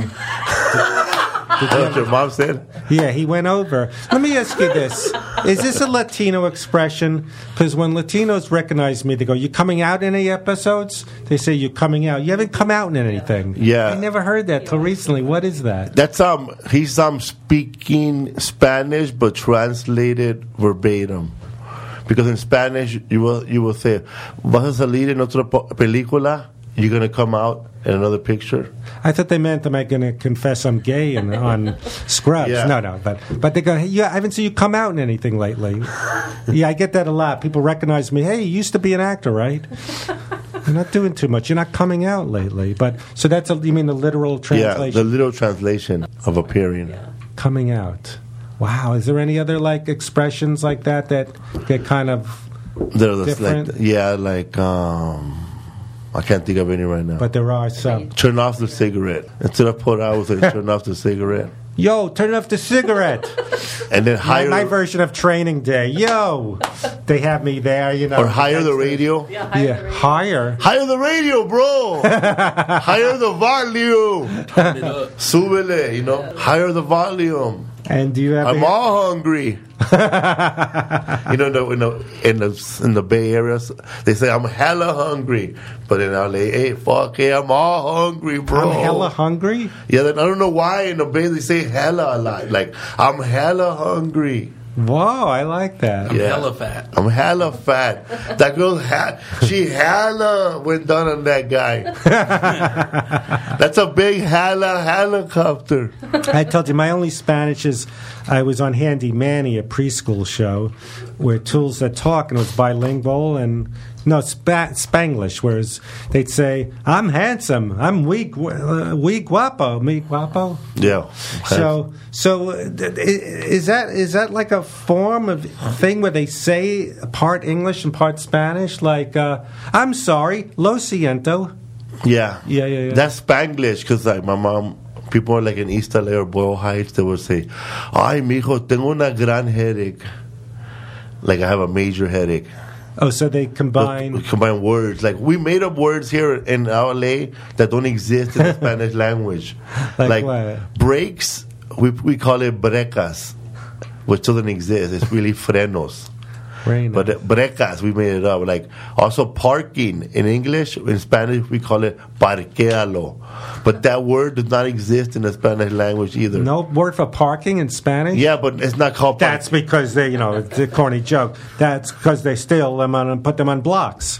Did, did what your mom said? Yeah, he went over. Let me ask you this. Is this a Latino expression? Because when Latinos recognize me, they go, "You coming out in any episodes?" They say, "You're coming out." You haven't come out in anything. Yeah. I never heard that till recently. What is that? That's um he's um speaking Spanish but translated verbatim. Because in Spanish you will you will say, "Vas a salir en otra película?" You're going to come out in another picture? I thought they meant, am I going to confess I'm gay and on Scrubs? Yeah. No, no. But but they go, hey, yeah, I haven't seen you come out in anything lately. Yeah, I get that a lot. People recognize me. Hey, you used to be an actor, right? You're not doing too much. You're not coming out lately. But so that's, a, you mean the literal translation? Yeah, the literal translation of appearing. Yeah. Coming out. Wow. Is there any other like expressions like that that get kind of They're the, different? like, yeah, like... um I can't think of any right now. But there are some. Turn off the cigarette. Instead of put out, say turn off the cigarette. Yo, turn off the cigarette. And then hire my, my the, version of Training Day. Yo, they have me there, you know. or hire the radio. Yeah, hire Yeah, the radio. hire. Hire the radio, bro. Hire the volume. Turn it up. Súbele, you know. Hire the volume. And do you have? I'm a- all hungry. You know, in the, in the in the in the Bay Area, they say I'm hella hungry, but in L A, hey, fuck yeah, I'm all hungry, bro. I'm hella hungry. Yeah, I don't know why in the Bay they say hella a lot. Like I'm hella hungry. Whoa, I like that. I'm Yeah. hella fat. I'm hella fat. That girl, ha- she hella went down on that guy. That's a big hella helicopter. I told you my only Spanish is I was on Handy Manny, a preschool show where Tools That Talk, and it was bilingual and no spa- Spanglish, whereas they'd say I'm handsome, I'm weak, uh, weak guapo, me guapo. Yeah. So, so uh, th- is that is that like a form of thing where they say part English and part Spanish? Like, uh, I'm sorry, lo siento. Yeah. Yeah, yeah, yeah. That's Spanglish because like my mom, people are like in East L A or Boyle Heights, they would say, "Ay, mijo, tengo una gran headache." Like I have a major headache. Oh, so they combine. We combine words. Like, we made up words here in L A that don't exist in the Spanish language. Like, like what? Brakes, we we call it brecas, which doesn't exist. It's really frenos. Very nice. But uh, brecas, we made it up. Like, also parking in English, in Spanish, we call it parquéalo. But that word does not exist in the Spanish language either. No word for parking in Spanish? Yeah, but it's not called parking. That's because they, you know, it's a corny joke. That's because they steal them on and put them on blocks.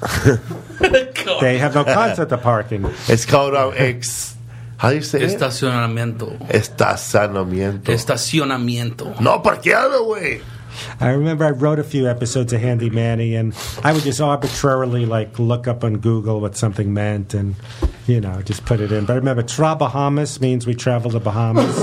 They have no concept of parking. It's called um, ex... How do you say it? Estacionamiento. Estacionamiento. Estacionamiento. No, parqueado, güey. I remember I wrote a few episodes of Handy Manny, and I would just arbitrarily like look up on Google what something meant, and you know, just put it in. But I remember Tra Bahamas means we travel to Bahamas.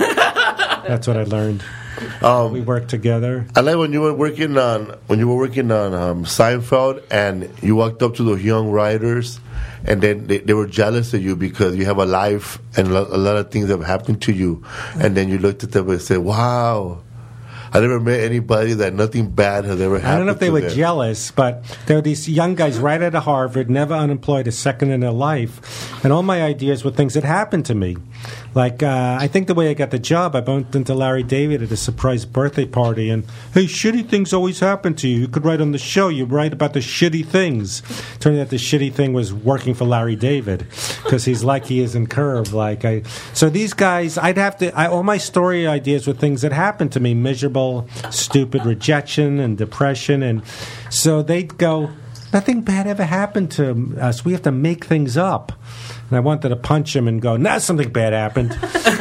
That's what I learned. Um, we worked together. I like when you were working on when you were working on um, Seinfeld, and you walked up to those young writers, and then they, they were jealous of you because you have a life and a lot of things have happened to you, and then you looked at them and said, "Wow." I never met anybody that nothing bad has ever happened to I don't know if they were them. jealous, but there were these young guys right out of Harvard, never unemployed a second in their life, and all my ideas were things that happened to me. Like, uh, I think the way I got the job, I bumped into Larry David at a surprise birthday party, and, hey, shitty things always happen to you. You could write on the show. You write about the shitty things. Turned out the shitty thing was working for Larry David, because he's like he is in Curve. Like I, so these guys, I'd have to, I, all my story ideas were things that happened to me, miserable, stupid rejection and depression, and so they'd go, nothing bad ever happened to us. We have to make things up. And I wanted to punch him and go, nah, something bad happened.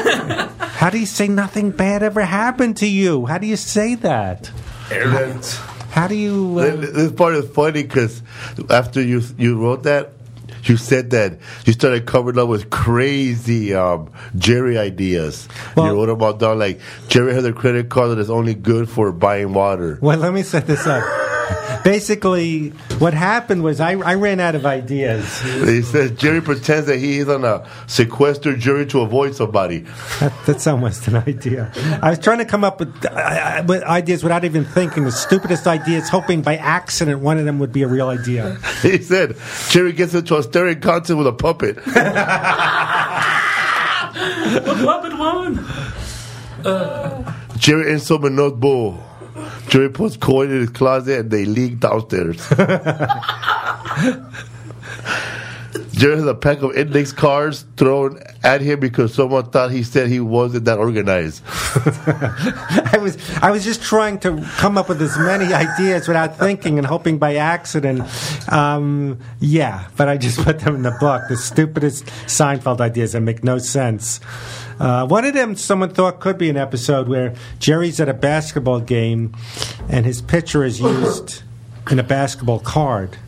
How do you say nothing bad ever happened to you? How do you say that? Arrogant. How do you... Uh, This part is funny because after you you wrote that, you said that you started coming up with crazy um, Jerry ideas. Well, you wrote them all down like, Jerry has a credit card that is only good for buying water. Well, let me set this up. Basically, what happened was I, I ran out of ideas. He says Jerry pretends that he is on a sequestered jury to avoid somebody. That, that's almost an idea. I was trying to come up with, uh, with ideas without even thinking. The stupidest ideas, hoping by accident one of them would be a real idea. He said Jerry gets into a staring contest with a puppet. What puppet won? Uh. Jerry Enzo Bull. Jerry puts coin in his closet and they leak downstairs. Jerry has a pack of index cards thrown at him because someone thought he said he wasn't that organized. I was I was just trying to come up with as many ideas without thinking and hoping by accident. Um, yeah, but I just put them in the book. The stupidest Seinfeld ideas that make no sense. Uh, one of them someone thought could be an episode where Jerry's at a basketball game and his pitcher is used in a basketball card.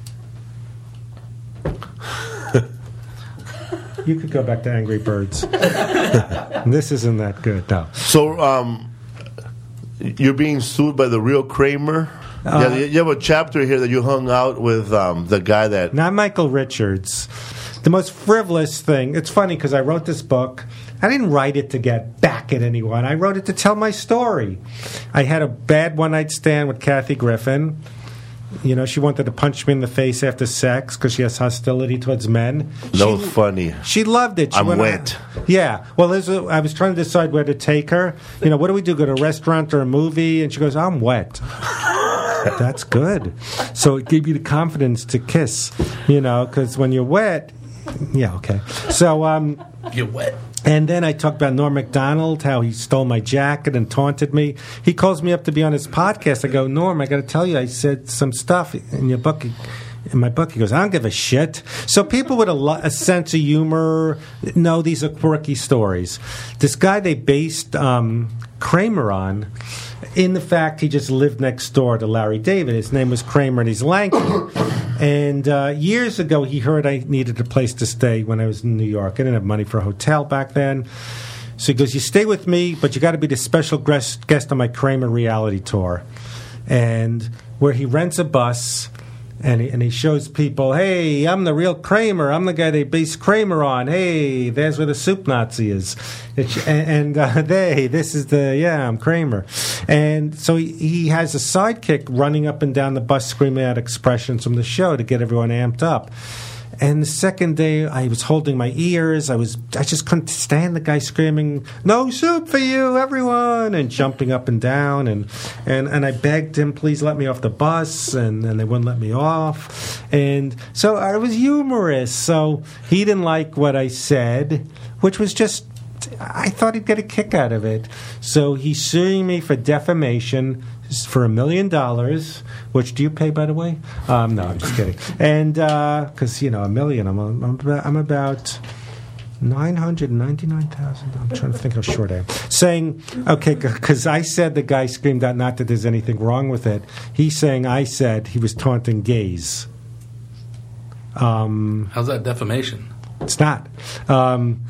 You could go back to Angry Birds. This isn't that good, no. So, um, you're being sued by the real Kramer? Uh, yeah, you have a chapter here that you hung out with um, the guy that... Not Michael Richards. The most frivolous thing. It's funny because I wrote this book. I didn't write it to get back at anyone. I wrote it to tell my story. I had a bad one-night stand with Kathy Griffin. You know, she wanted to punch me in the face after sex because she has hostility towards men. That she, was funny. She loved it. She I'm went wet. On, yeah. Well, there's a, I was trying to decide where to take her. You know, what do we do? Go to a restaurant or a movie? And she goes, I'm wet. That's good. So it gave you the confidence to kiss, you know, because when you're wet, yeah, okay. So, um... You're wet. And then I talked about Norm Macdonald, how he stole my jacket and taunted me. He calls me up to be on his podcast. I go, Norm, I got to tell you, I said some stuff in your book. In my book, he goes, I don't give a shit. So people with a, lo- a sense of humor know these are quirky stories. This guy they based um, Kramer on, in the fact he just lived next door to Larry David. His name was Kramer, and he's lanky. And uh, years ago, he heard I needed a place to stay when I was in New York. I didn't have money for a hotel back then. So he goes, you stay with me, but you got to be the special guest on my Kramer reality tour. And where he rents a bus, And he, and he shows people, hey, I'm the real Kramer. I'm the guy they based Kramer on. Hey, there's where the soup Nazi is. It, and and uh, they, this is the, yeah, I'm Kramer. And so he, he has a sidekick running up and down the bus screaming out expressions from the show to get everyone amped up. And the second day, I was holding my ears. I was, I just couldn't stand the guy screaming, "No soup for you, everyone!" and jumping up and down. And and, and I begged him, "Please let me off the bus," and, and they wouldn't let me off. And so I was humorous. So he didn't like what I said, which was just, I thought he'd get a kick out of it. So he's suing me for defamation for a million dollars, which do you pay, by the way? Um, no, I'm just kidding. And because uh, you know, a million, I'm I'm about, I'm about nine hundred ninety-nine thousand. I'm trying to think how short I am. Saying, okay, because I said the guy screamed out, not that there's anything wrong with it. He's saying I said he was taunting gays. Um, How's that defamation? It's not. Um,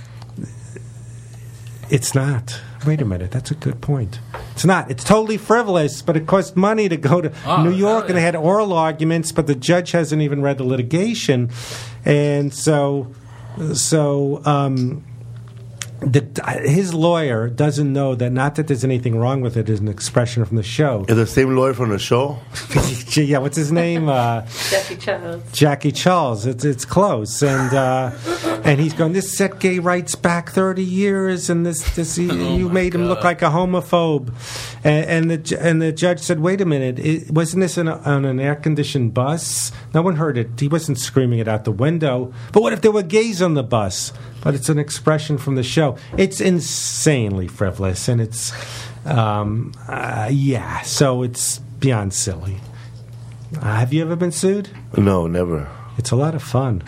it's not. Wait a minute, that's a good point. It's not. It's totally frivolous, but it cost money to go to oh, New York, yeah. and they had oral arguments, but the judge hasn't even read the litigation. And so, so um, the, his lawyer doesn't know that, not that there's anything wrong with it, is an expression from the show. Is the same lawyer from the show? Yeah, what's his name? Uh, Jackie Charles. Jackie Charles. It's it's close, and uh, and he's going, this set gay rights back thirty years, and this this he, Oh you my made him God. look like a homophobe, and, and the ju- and the judge said, wait a minute, it, wasn't this in a, on an air conditioned bus? No one heard it. He wasn't screaming it out the window. But what if there were gays on the bus? But it's an expression from the show. It's insanely frivolous, and it's um, uh, yeah. So it's beyond silly. Uh, have you ever been sued? No, never. It's a lot of fun.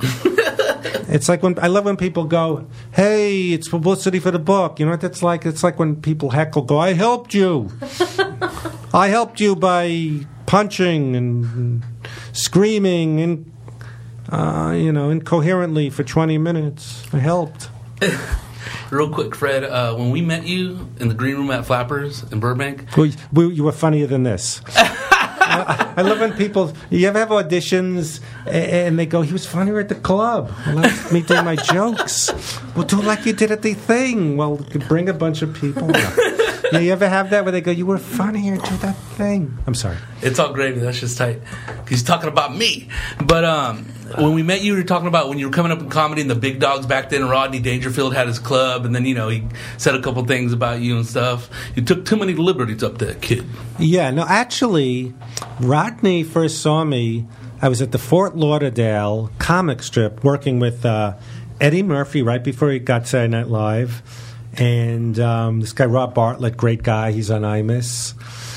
It's like when I love when people go, "Hey, it's publicity for the book." You know what that's like? It's like when people heckle, go, "I helped you. I helped you by punching and screaming and uh, you know incoherently for twenty minutes. I helped." Real quick, Fred, uh, when we met you in the green room at Flappers in Burbank, Well, you you were funnier than this. I, I love when people. You ever have auditions and they go, "He was funnier at the club." I love me doing my jokes. Well, do it like you did at the thing. Well, you bring a bunch of people. No. Yeah, you ever have that where they go, "You were funnier, do that thing." I'm sorry. it's all gravy. That's just tight. He's talking about me. But um, when we met you, we were talking about when you were coming up in comedy and the big dogs back then. Rodney Dangerfield had his club, and then, you know, he said a couple things about you and stuff. You took too many liberties up there, kid. Yeah, no, actually, Rodney first saw me. I was at the Fort Lauderdale comic strip working with uh, Eddie Murphy right before he got Saturday Night Live. And um, this guy, Rob Bartlett, great guy. He's on Imus.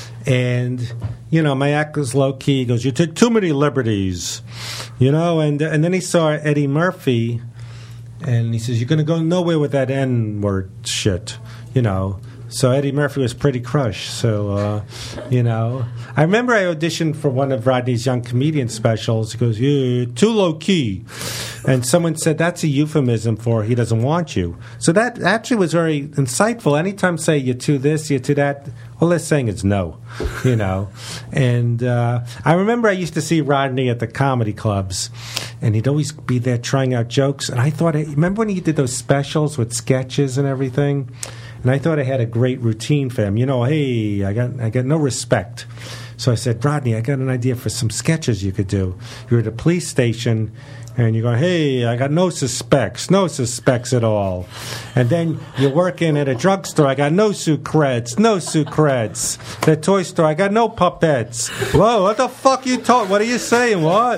And, you know, my act was low-key. He goes, "You took too many liberties." You know, and and then he saw Eddie Murphy, and he says, "You're going to go nowhere with that N-word shit," you know. So Eddie Murphy was pretty crushed. So, uh, you know. I remember I auditioned for one of Rodney's Young Comedian specials. He goes, "You're too low-key." And someone said, that's a euphemism for he doesn't want you. So that actually was very insightful. Anytime say you're too this, you're too that, all they're saying is no, you know. And uh, I remember I used to see Rodney at the comedy clubs, and he'd always be there trying out jokes. And I thought, remember when he did those specials with sketches and everything? And I thought I had a great routine for him. You know, hey, I got I got no respect. So I said, "Rodney, I got an idea for some sketches you could do. You're at a police station, and you go, hey, I got no suspects, no suspects at all. And then you're working at a drugstore, I got no sucrets, no sucrets. The toy store, I got no puppets. Whoa, what the fuck you talking? What are you saying? What?"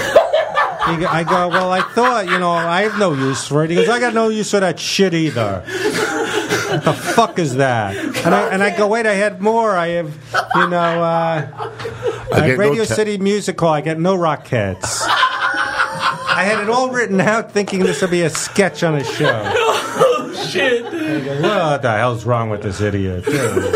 He go- I go, "Well, I thought, you know, I have no use for it." He goes, "I got no use for that shit either." What the fuck is that? And I, and I go, wait, I had more. I have, you know, uh, I at get no Radio te- City Music Hall, I get no Rockettes. I had it all written out thinking this would be a sketch on a show. Oh, shit. I go, what the hell's wrong with this idiot? Dude.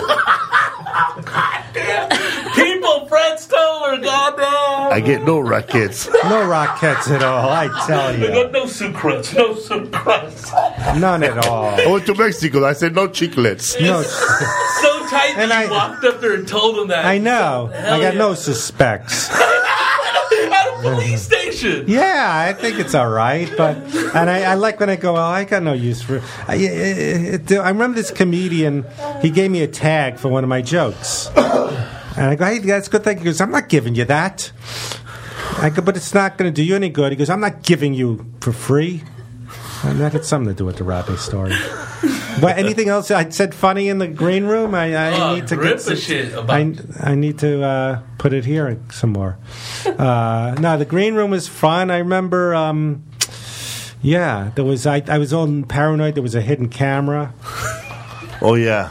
People, Fred Stoller, goddamn. I get no rackets. No Rockettes at all, I tell I got you. no sucrets, no sucrets. None at all. I went to Mexico. I said no chiclets. No, So tight that And you I- walked up there and told him that. I know. Hell I got yeah. no suspects. police station. Yeah, I think it's all right, but and I, I like when I go. Oh, I got no use for. I, it, it, I remember this comedian. He gave me a tag for one of my jokes, and I go, "Hey, that's a good thing." He goes, "I'm not giving you that." I go, "But it's not going to do you any good." He goes, "I'm not giving you for free." And that had something to do with the Rodney story. But anything else I said funny in the green room? I, I oh, need to rip get some, shit about. I, I need to uh, put it here some more. Uh, no, the green room was fun. I remember. Um, yeah, there was. I, I was all paranoid. There was a hidden camera. Oh yeah.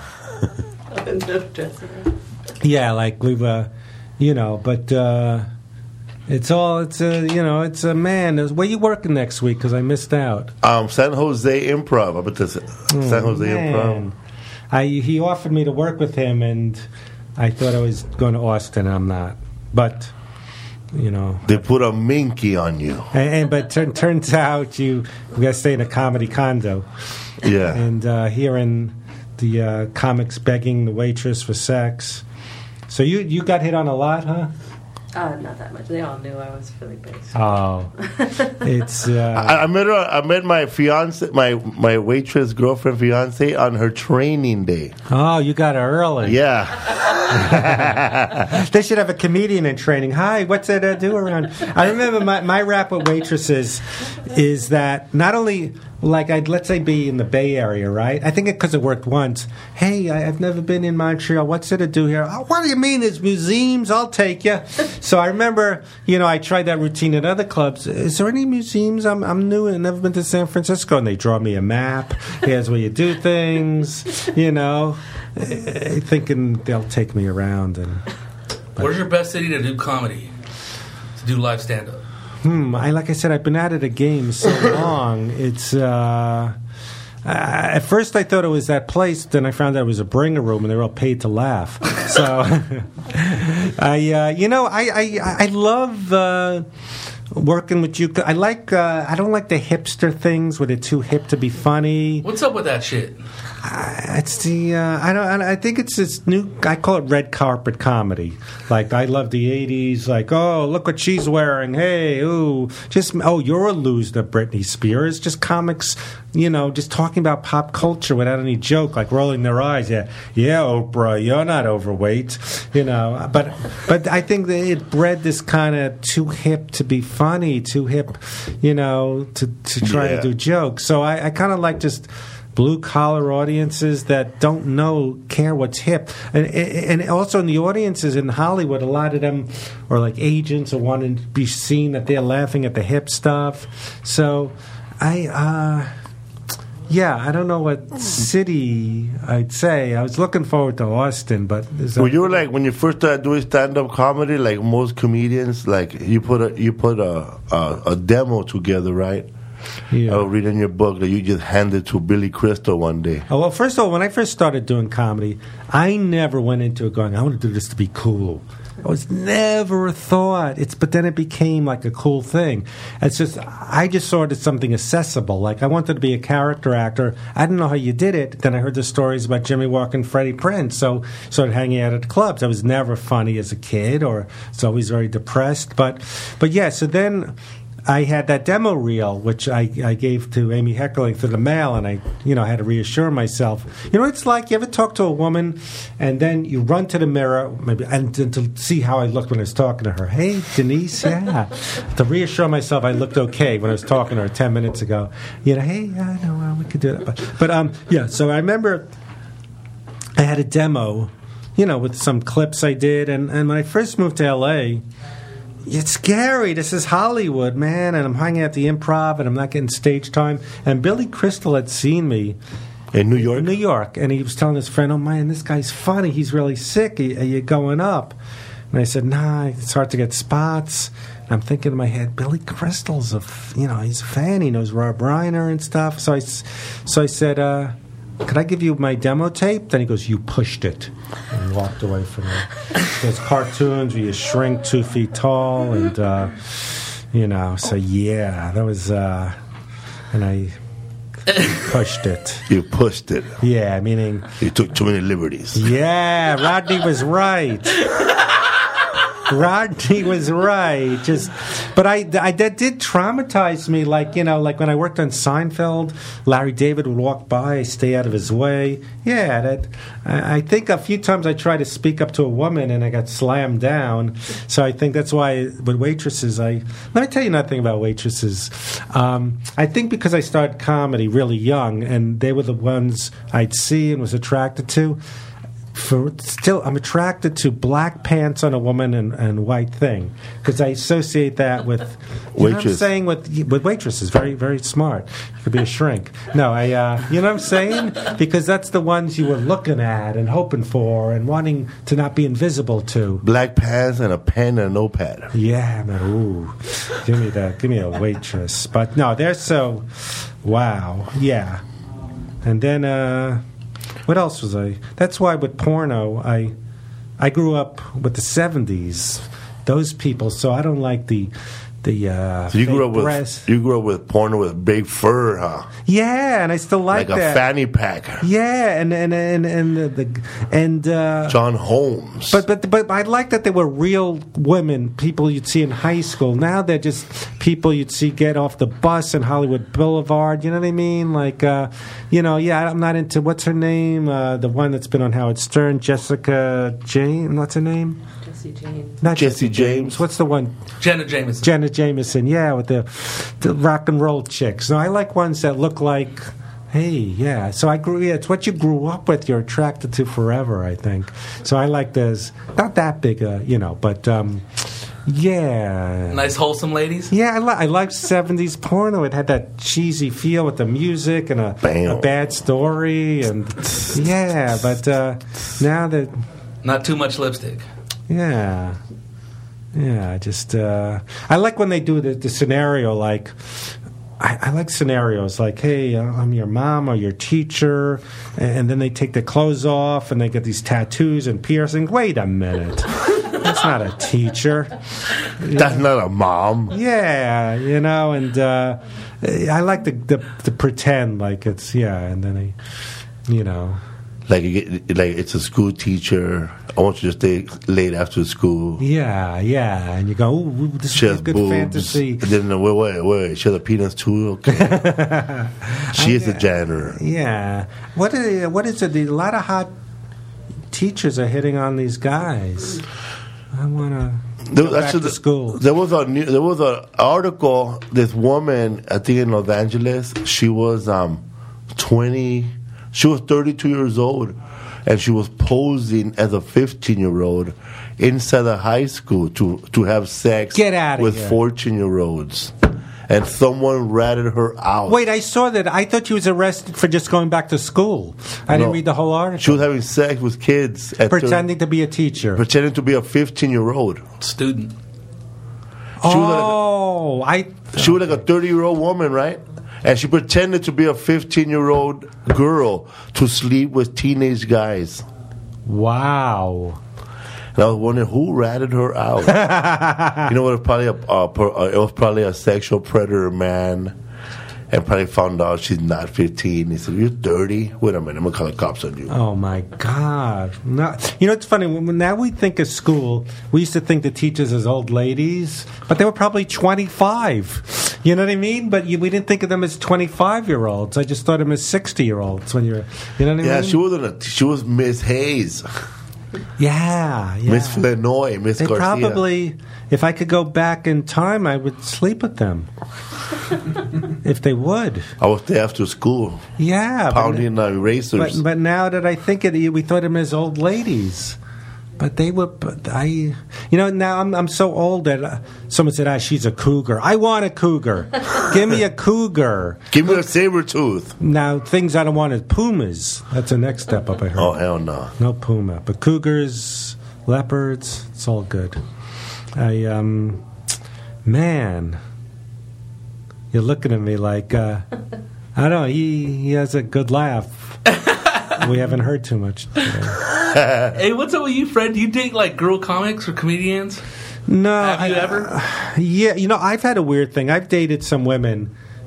Yeah, like we were, you know, but. Uh, It's all, it's a, you know, it's a man. Where you working next week? Because I missed out. Um, San Jose Improv. I bet this Oh, San Jose man. Improv. I, he offered me to work with him, and I thought I was going to Austin, and I'm not. But, you know. They put a minky on you. And, and But tur- turns out you we got to stay in a comedy condo. Yeah. And uh, hearing the uh, comics begging the waitress for sex. So you, you got hit on a lot, huh? Uh, not that much. They all knew I was Philly based. Oh, it's. Uh, I, I met her. I met my fiance, my my waitress girlfriend fiance on her training day. oh, you got her early. Yeah. They should have a comedian in training. Hi, what's it uh, do around? I remember my, my rap with waitresses is that not only, like, I'd let's say be in the Bay Area, right? I think because it, it worked once. Hey, I, I've never been in Montreal. What's there to do here? Oh, what do you mean? There's museums. I'll take you. So I remember, you know, I tried that routine at other clubs. Is there any museums? I'm I'm new and never been to San Francisco. And they draw me a map. Here's where you do things, you know, eh, thinking they'll take me around. And Where's your best city to do comedy? To do live stand-up? Hmm. I like I said, I've been out of the game so long. It's uh, uh, at first I thought it was that place. Then I found out it was a bringer room, and they were all paid to laugh. So I, uh, you know, I I, I love uh, working with you. I like. Uh, I don't like the hipster things where they're too hip to be funny. What's up with that shit? Uh, it's the uh, I don't I think it's this new I call it red carpet comedy. Like I love the eighties. Like oh look what she's wearing. Hey ooh just oh you're a loser Britney Spears. Just comics, you know, just talking about pop culture without any joke. Like rolling their eyes. Yeah yeah Oprah, you're not overweight. You know. But but I think that it bred this kind of too hip to be funny, too hip, you know, to to try Yeah. to do jokes. So I, I kind of like just. Blue collar audiences that don't know care what's hip, and and also in the audiences in Hollywood, a lot of them are like agents or want to be seen that they're laughing at the hip stuff. So, I uh, yeah, I don't know what city I'd say. I was looking forward to Austin, but is that, Well, you were like when you first started doing stand-up comedy, like most comedians, like you put a you put a a, a demo together, right? yeah. I was reading your book that you just handed to Billy Crystal one day. Oh, well, first of all, when I first started doing comedy, I never went into it going, I want to do this to be cool. It was never a thought. It's but then it became like a cool thing. It's just I just saw it as something accessible. Like I wanted to be a character actor. I didn't know how you did it. Then I heard the stories about Jimmy Walker and Freddie Prinze. So started hanging out at the clubs. I was never funny as a kid, or was always very depressed. But but yeah. So then. I had that demo reel, which I, I gave to Amy Heckerling through the mail, and I, you know, had to reassure myself. You know what it's like? You ever talk to a woman, and then you run to the mirror, maybe, and, and to see how I looked when I was talking to her. Hey, Denise, yeah. To reassure myself I looked okay when I was talking to her ten minutes ago. You know, hey, I know uh, we could do that. But, but um, yeah, so I remember I had a demo, you know, with some clips I did, and, and when I first moved to L A, it's scary. This is Hollywood, man, and I'm hanging at the Improv, and I'm not getting stage time. And Billy Crystal had seen me In New York? in New York, and he was telling his friend, "Oh man, this guy's funny. He's really sick. Are you going up?" And I said, "Nah, it's hard to get spots." And I'm thinking in my head, Billy Crystal's a, f- you know, he's a fan. He knows Rob Reiner and stuff. So I, s- so I said, uh, "Could I give you my demo tape?" Then he goes, "You pushed it," and walked away from it. There's cartoons where you shrink two feet tall, and uh, you know. So yeah, that was, uh, and I pushed it. You pushed it. Yeah, meaning. You took too many liberties. Yeah, Rodney was right. Rodney was right. Just, but I, I that did traumatize me. Like you know, like when I worked on Seinfeld, Larry David would walk by, I stay out of his way. Yeah, that. I, I think a few times I tried to speak up to a woman and I got slammed down. So I think that's why with waitresses, I let me tell you nothing about waitresses. Um, I think because I started comedy really young, and they were the ones I'd see and was attracted to. For still, I'm attracted to black pants on a woman and, and white thing because I associate that with you know what I'm saying with with waitresses. Very very smart. You could be a shrink. No, I uh, you know what I'm saying because that's the ones you were looking at and hoping for and wanting to not be invisible to. Black pants and a pen and a notepad. Yeah, man. Ooh, give me that. Give me a waitress. But no, they're so wow. Yeah, and then. uh What else was I? That's why with porno, I I grew up with the seventies. Those people, so I don't like the the. Uh, so you grew up breast. with you grew up with porno with big fur, huh? Yeah, and I still like, like that. a fanny pack. Yeah, and and and and the, the and uh, John Holmes. But but but I like that they were real women, people you'd see in high school. Now they're just people you'd see get off the bus in Hollywood Boulevard. You know what I mean? Like, uh, you know, yeah, I'm not into what's her name, uh, the one that's been on Howard Stern, Jessica Jane. What's her name? Jesse James. Not Jesse Jesse James. James. What's the one? Jenna Jameson. Jenna Jameson. Yeah, with the the rock and roll chicks. No, I like ones that look like. Hey, yeah. So I grew. Yeah, it's what you grew up with. You're attracted to forever. I think. So I like those. Not that big, uh, you know, but um, yeah. Nice wholesome ladies. Yeah, I, li- I like seventies porno. It had that cheesy feel with the music and a, a bad story, and yeah. But uh, now that not too much lipstick. Yeah. Yeah, I just uh, I like when they do the, the scenario like. I, I like scenarios like, hey, I'm your mom or your teacher, and then they take their clothes off and they get these tattoos and piercings. Wait a minute. That's not a teacher. That's not a mom. Yeah, you know, and uh, I like the, the the pretend like it's, yeah, and then they, you know. Like, like it's a school teacher. I want you to stay late after school. Yeah, yeah. And you go, ooh, this she is has a good boobs. fantasy. And then, wait, wait, wait. She has a penis too? Okay. She is a janitor. Yeah. What is, what is it? A lot of hot teachers are hitting on these guys. I want to go back to school. There was a new, there was an article. This woman, I think in Los Angeles, she was um, twenty. She was thirty-two years old, and she was posing as a fifteen-year-old inside a high school to, to have sex Get out of with here. fourteen-year-olds. And someone ratted her out. Wait, I saw that. I thought she was arrested for just going back to school. I No. didn't read the whole article. She was having sex with kids. At Pretending to be a teacher. Pretending to be a fifteen-year-old. Student. She oh, was like a, I. She was like a thirty-year-old woman, right? And she pretended to be a fifteen-year-old girl to sleep with teenage guys. Wow. And I was wondering who ratted her out. You know what? It was probably a, uh, per, uh, it was probably a sexual predator man, and probably found out she's not fifteen. He said, "You're thirty. Wait a minute, I'm gonna call the cops on you." Oh my God! No, you know it's funny. When, now we think of school, we used to think the teachers as old ladies, but they were probably twenty-five. You know what I mean? But you, we didn't think of them as twenty-five-year-olds. I just thought of them as sixty-year-olds when you're. You know what I Yeah, mean? she wasn't. A, she was Miss Hayes. Yeah, yeah. Miss Flanoy, Miss They Garcia. probably, if I could go back in time, I would sleep with them. If they would. I was there after school. Yeah. Pounding but, uh, erasers. But, but now that I think of it, we thought of them as old ladies. But they were, but I, you know, now I'm I'm so old that uh, someone said, ah, she's a cougar. I want a cougar. Give me a cougar. Give me a saber tooth. Now, things I don't want is pumas. That's the next step up, I heard. Oh, hell no. No puma. But cougars, leopards, it's all good. I, um, man, you're looking at me like, uh, I don't know, he, he has a good laugh. We haven't heard too much today. Hey, what's up with you, Fred? Do you date like girl comics or comedians? No. Have you I, ever? Uh, yeah, you know, I've had a weird thing. I've dated some women,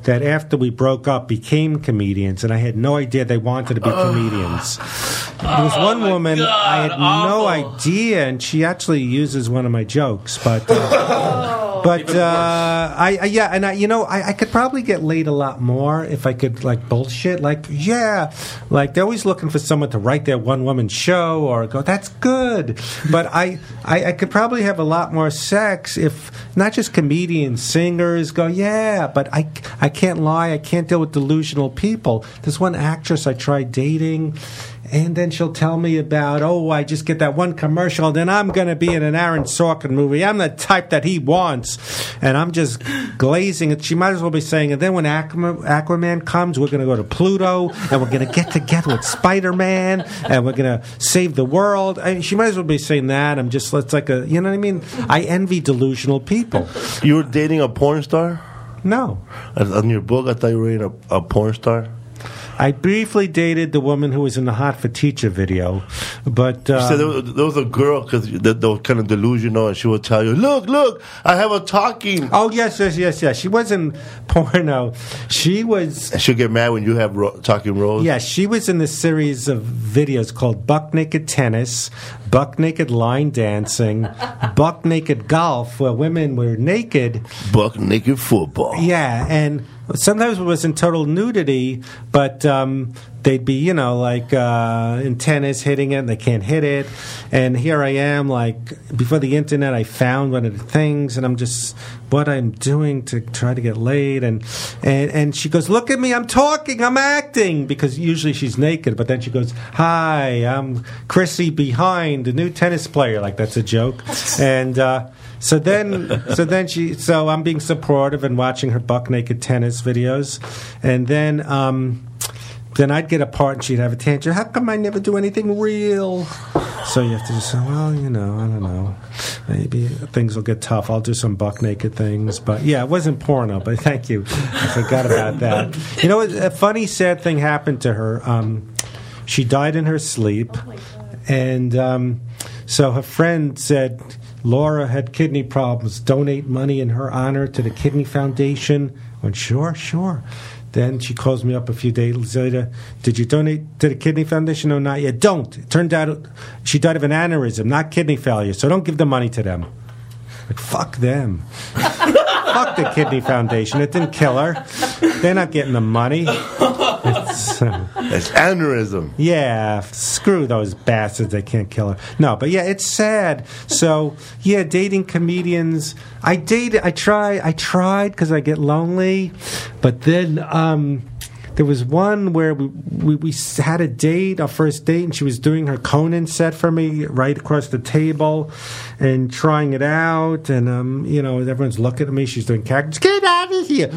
that after we broke up became comedians, and I had no idea they wanted to be comedians. There was one Oh, my woman God, I had no awful. idea, and she actually uses one of my jokes, but. Uh, But uh, I, I yeah, and I you know I, I could probably get laid a lot more if I could like bullshit like yeah, like they're always looking for someone to write their one woman show or go that's good. But I, I I could probably have a lot more sex if not just comedians, singers go yeah. But I I can't lie. I can't deal with delusional people. There's one actress I tried dating. And then she'll tell me about, oh, I just get that one commercial, then I'm going to be in an Aaron Sorkin movie. I'm the type that he wants. And I'm just glazing it. She might as well be saying, and then when Aquaman, Aquaman comes, we're going to go to Pluto, and we're going to get together with Spider-Man, and we're going to save the world. I mean, she might as well be saying that. I'm just, it's like a, you know what I mean? I envy delusional people. You were dating a porn star? No. On your book, I thought you were dating a, a porn star. I briefly dated the woman who was in the Hot for Teacher video, but um, You said there was, there was a girl because they, they were kind of delusional, and she would tell you, "Look, look, I have a talking." oh yes, yes, yes, yes. She wasn't porno. She was. And she'll get mad when you have ro- talking roles. Yeah, she was in this series of videos called Buck Naked Tennis, Buck Naked Line Dancing, Buck Naked Golf, where women were naked. Buck naked football. Yeah, and sometimes it was in total nudity, but um, they'd be, you know, like uh, in tennis, hitting it, and they can't hit it. And here I am, like, before the internet, I found one of the things, and I'm just, what I'm doing to try to get laid. And, and, and she goes, look at me, I'm talking, I'm acting, because usually she's naked, but then she goes, hi, I'm Chrissy Behind, the new tennis player. Like, that's a joke. And, uh, So then, so then she, so I'm being supportive and watching her buck naked tennis videos, and then, um, then I'd get a part and she'd have a tantrum. How come I never do anything real? So you have to just say, well, you know, I don't know, maybe things will get tough. I'll do some buck naked things, but yeah, it wasn't porno. But thank you, I forgot about that. You know, a funny, sad thing happened to her. Um, she died in her sleep, Oh my God. and um, so her friend said, Laura had kidney problems. Donate money in her honor to the Kidney Foundation. I went, sure, sure. Then she calls me up a few days later. Did you donate to the Kidney Foundation? No, not yet. Don't. It turned out she died of an aneurysm, not kidney failure. So don't give the money to them. Like, fuck them. Fuck the Kidney Foundation. It didn't kill her. They're not getting the money. It's, uh, It's aneurysm. yeah, screw those bastards. They can't kill her. No, but yeah, it's sad. So yeah, dating comedians. I dated. I try. I tried because I get lonely, but then um, there was one where we, we we had a date, our first date, and she was doing her Conan set for me right across the table, and trying it out, and um, you know, everyone's looking at me. She's doing characters. Get out of here!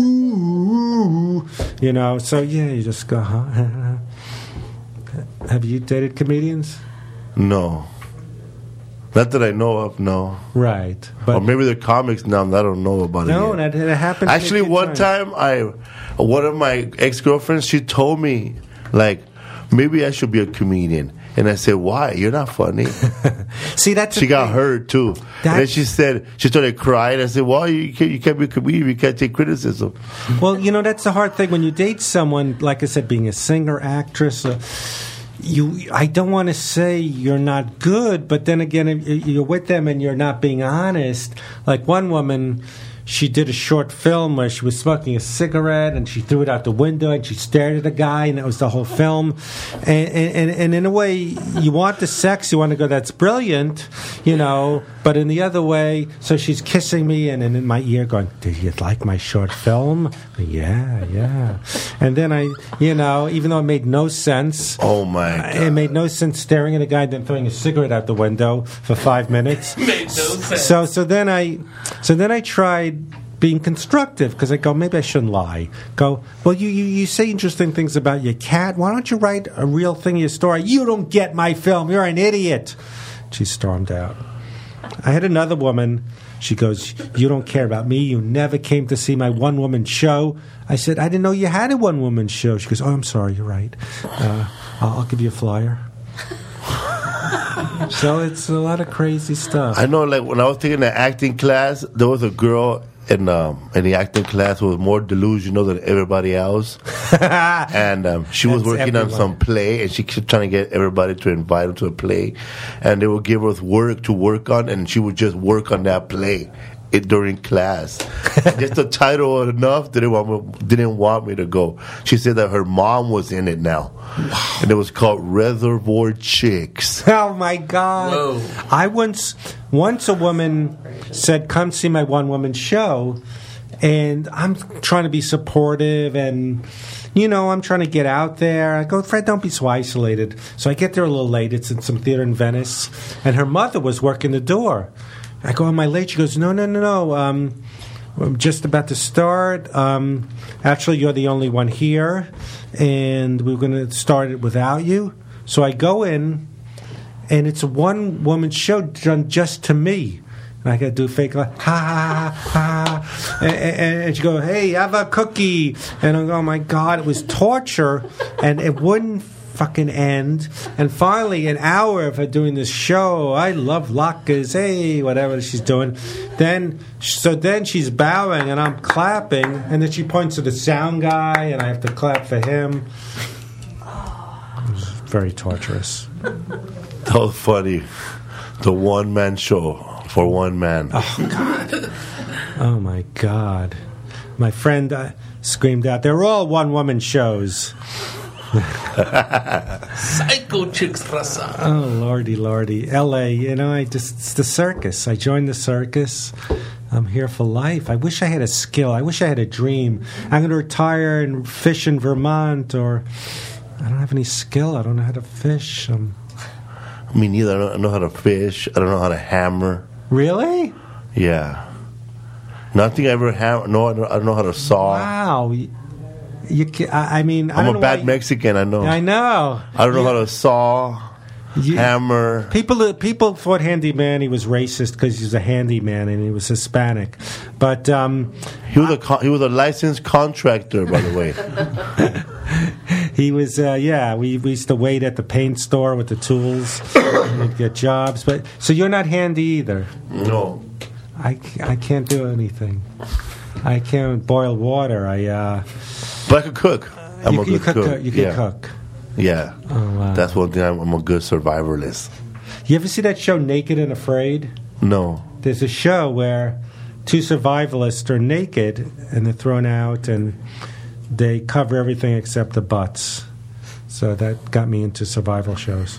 Ooh, you know. So yeah, you just go. Huh? Have you dated comedians? No. Not that I know of, no. Right, Or but maybe they're comics now that I don't know about no, it. yet. that, that happened. to me a Actually, few one times. time, I, one of my ex-girlfriends, she told me, like, maybe I should be a comedian. And I said, why? You're not funny. See, that's She the got thing. hurt, too. And then That's- she said, she started crying. I said, well, you can't, you can't be a comedian. You can't take criticism. Well, you know, that's the hard thing when you date someone. Like I said, being a singer, actress. Uh, You, I don't want to say you're not good, but then again, if you're with them and you're not being honest. Like one woman, she did a short film where she was smoking a cigarette and she threw it out the window and she stared at a guy, and that was the whole film. And, and, and in a way, you want the sex, you want to go, that's brilliant, you know, but in the other way, so she's kissing me and, and in my ear going, did you like my short film? Yeah, yeah. And then I, you know, even though it made no sense. Oh, my God. It made no sense staring at a guy then throwing a cigarette out the window for five minutes. Made no sense. So so then I so then I tried being constructive because I go, maybe I shouldn't lie. Go, well, you, you you say interesting things about your cat. Why don't you write a real thing in your story? You don't get my film. You're an idiot. She stormed out. I had another woman. She goes, you don't care about me. You never came to see my one-woman show. I said, I didn't know you had a one-woman show. She goes, oh, I'm sorry. You're right. Uh, I'll, I'll give you a flyer. So it's a lot of crazy stuff. I know, like, when I was taking an acting class, there was a girl in um, in the acting class was more delusional than everybody else, and um, she was That's working everyone. on some play, and she kept trying to get everybody to invite her to a play, and they would give her work to work on, and she would just work on that play. It during class, just the title was enough. Didn't want me, didn't want me to go. She said that her mom was in it now, and it was called Reservoir Chicks. Oh my God! Whoa. I once, once a woman said, "Come see my one-woman show," and I'm trying to be supportive, and you know, I'm trying to get out there. I go, Fred, don't be so isolated. So I get there a little late. It's in some theater in Venice, and her mother was working the door. I go, am I late? She goes, no, no, no, no. Um, I'm just about to start. Um, actually, you're the only one here, and we're going to start it without you. So I go in, and it's a one-woman show done just to me. And I got to do fake, like, ha, ha, ha. And, and, and she go, hey, have a cookie. And I go, oh, my God, it was torture, and it wouldn't fucking end. And finally, an hour of her doing this show, I love lockers, hey, whatever she's doing. Then, so then she's bowing and I'm clapping, and then she points to the sound guy, and I have to clap for him. It was very torturous. That was funny. The one man show for one man. Oh God! Oh my God! My friend uh, screamed out, "They're all one woman shows." Psycho chicks, raza. Oh lordy, lordy, L A. You know, I just it's the circus. I joined the circus. I'm here for life. I wish I had a skill. I wish I had a dream. I'm going to retire and fish in Vermont, or I don't have any skill. I don't know how to fish. Um, Me neither. I don't, I don't know how to fish. I don't know how to hammer. really? Yeah. Nothing I ever hammer. No, I don't, I don't know how to saw. Wow. You, you ca- I I mean, I I'm don't a know bad why- Mexican. I know. I know. I don't know how to saw, You- hammer. People people thought handyman he was racist because he was a handyman and he was Hispanic, but um, He was a con- he was a licensed contractor, by the way. he was uh, yeah. We, we used to wait at the paint store with the tools and get jobs. But so you're not handy either. No. I, I can't do anything. I can't boil water. I uh, But I could cook. I'm you, a good you could cook. cook. You can yeah. cook. Yeah. Oh wow. That's one thing. I'm, I'm a good survivalist. You ever see that show Naked and Afraid? No. There's a show where two survivalists are naked and they're thrown out and they cover everything except the butts. So that got me into survival shows.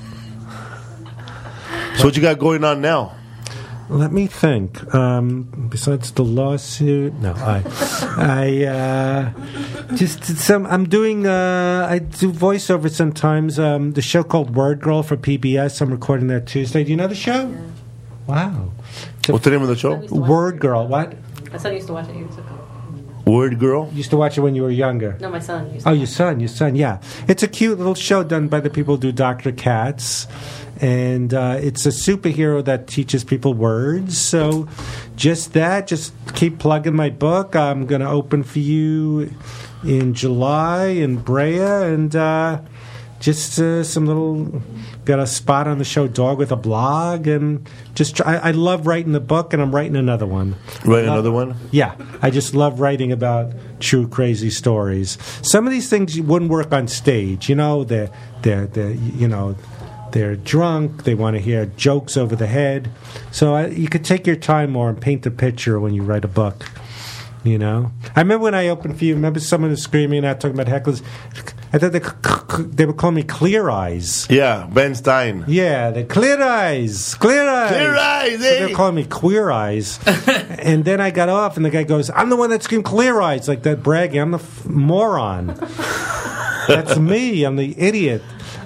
So what you got going on now? Let me think. Um, besides the lawsuit, no, I, I uh, just did some. I'm doing. Uh, I do voiceover sometimes. Um, the show called Word Girl for P B S. I'm recording that Tuesday. Do you know the show? Wow. It's a What's the name of the show? Word Girl. What? My son used to watch it years ago. Word Girl? You used to watch it when you were younger. No, my son used to. Oh, your son, your son, yeah. It's a cute little show done by the people who do Doctor Katz. And uh, it's a superhero that teaches people words. So just that, just keep plugging my book. I'm going to open for you in July in Brea. And uh, just uh, some little, got a spot on the show Dog with a Blog. And just try, I, I love writing the book, and I'm writing another one. Write Love- another one? Yeah, I just love writing about true crazy stories. Some of these things wouldn't work on stage. You know, they're they're, they're you know they're drunk. They want to hear jokes over the head. So I, you could take your time more and paint the picture when you write a book. You know, I remember when I opened for you. Remember someone was screaming out talking about hecklers. I thought they they would call me Clear Eyes. Yeah, Ben Stein. Yeah, the Clear Eyes, Clear Eyes, Clear Eyes, So eh? they're calling me Queer Eyes, and then I got off, and the guy goes, "I'm the one that screamed Clear Eyes," like that bragging. I'm the f- moron. That's me. I'm the idiot.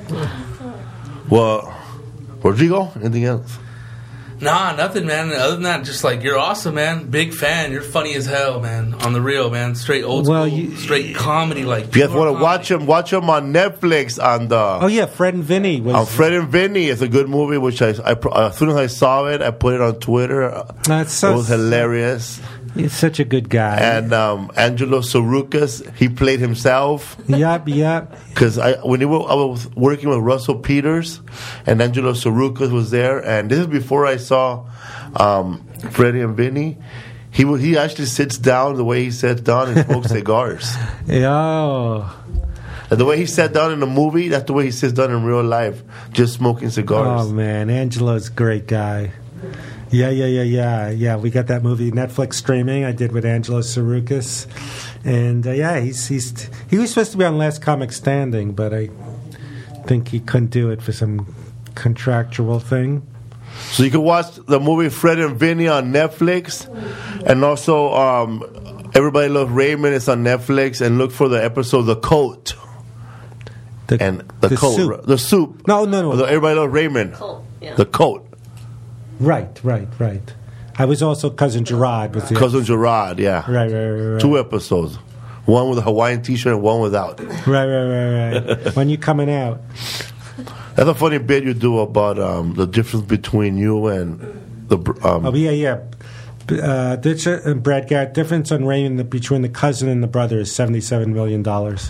Well, Rodrigo, anything else? Nah, nothing, man. Other than that, just like, you're awesome, man. Big fan. You're funny as hell, man. On the real, man. Straight old Well, school, you- straight comedy. Like, If you guys pure want to watch comedy. him, watch him on Netflix on the Oh yeah, Fred and Vinny was. on Fred and Vinny. It's a good movie. Which I, I pro- as soon as I saw it, I put it on Twitter. That's so- it was hilarious. He's such a good guy. And um, Angelo Sarucas, he played himself. Yep, yep. Because I when he wa- I was working with Russell Peters, and Angelo Sarucas was there, and this is before I saw um, Freddie and Vinny. He will, he actually sits down the way he sits down and smokes cigars. Yo. And the way he sat down in the movie, that's the way he sits down in real life, just smoking cigars. Oh, man. Angelo's a great guy. Yeah, yeah, yeah, yeah. Yeah, we got that movie Netflix streaming I did with Angelo Sarukis. And, uh, yeah, he's he's he was supposed to be on Last Comic Standing, but I think he couldn't do it for some contractual thing. So you can watch the movie Fred and Vinny on Netflix. And also, um, Everybody Loves Raymond is on Netflix. And look for the episode The Coat. The, and the, the coat, soup. the soup. No, no, no. The Everybody Loves Raymond. Coat, yeah. The Coat. Right, right, right. I was also Cousin Gerard. Was the Cousin Gerard, yeah. Right, right, right, right. Two episodes. One with a Hawaiian t-shirt and one without. Right, right, right, right. When you coming out? That's a funny bit you do about um, the difference between you and the... Um, oh, yeah, yeah. Uh, this, uh, Brad Garrett, difference on Raymond the, between the cousin and the brother is seventy-seven million dollars.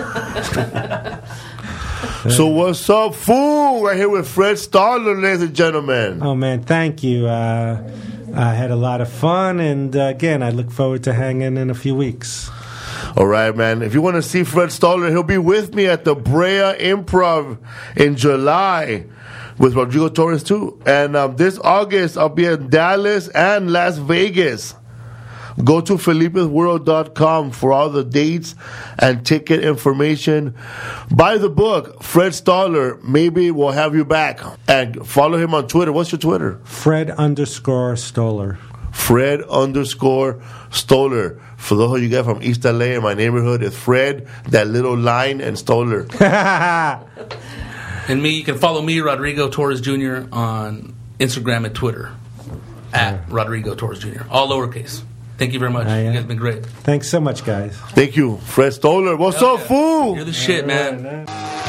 So what's up, fool? Right here with Fred Stoller, ladies and gentlemen. Oh, man, thank you. Uh, I had a lot of fun, and uh, again, I look forward to hanging in a few weeks. All right, man. If you want to see Fred Stoller, he'll be with me at the Brea Improv in July with Rodrigo Torres, too. And um, this August, I'll be in Dallas and Las Vegas. Go to Felipe's World dot com for all the dates and ticket information. Buy the book, Fred Stoller. Maybe we'll have you back. And follow him on Twitter. What's your Twitter? Fred underscore Stoller. Fred underscore Stoller. For those of you guys from East L A in my neighborhood, it's Fred, that little line, and Stoller. And me, you can follow me, Rodrigo Torres Junior, on Instagram and Twitter. At Rodrigo Torres Junior All lowercase. Thank you very much. Uh, yeah. You guys have been great. Thanks so much, guys. Thank you, Fred Stoller. What's Hell up, yeah. fool? You're the shit, man. Right, right.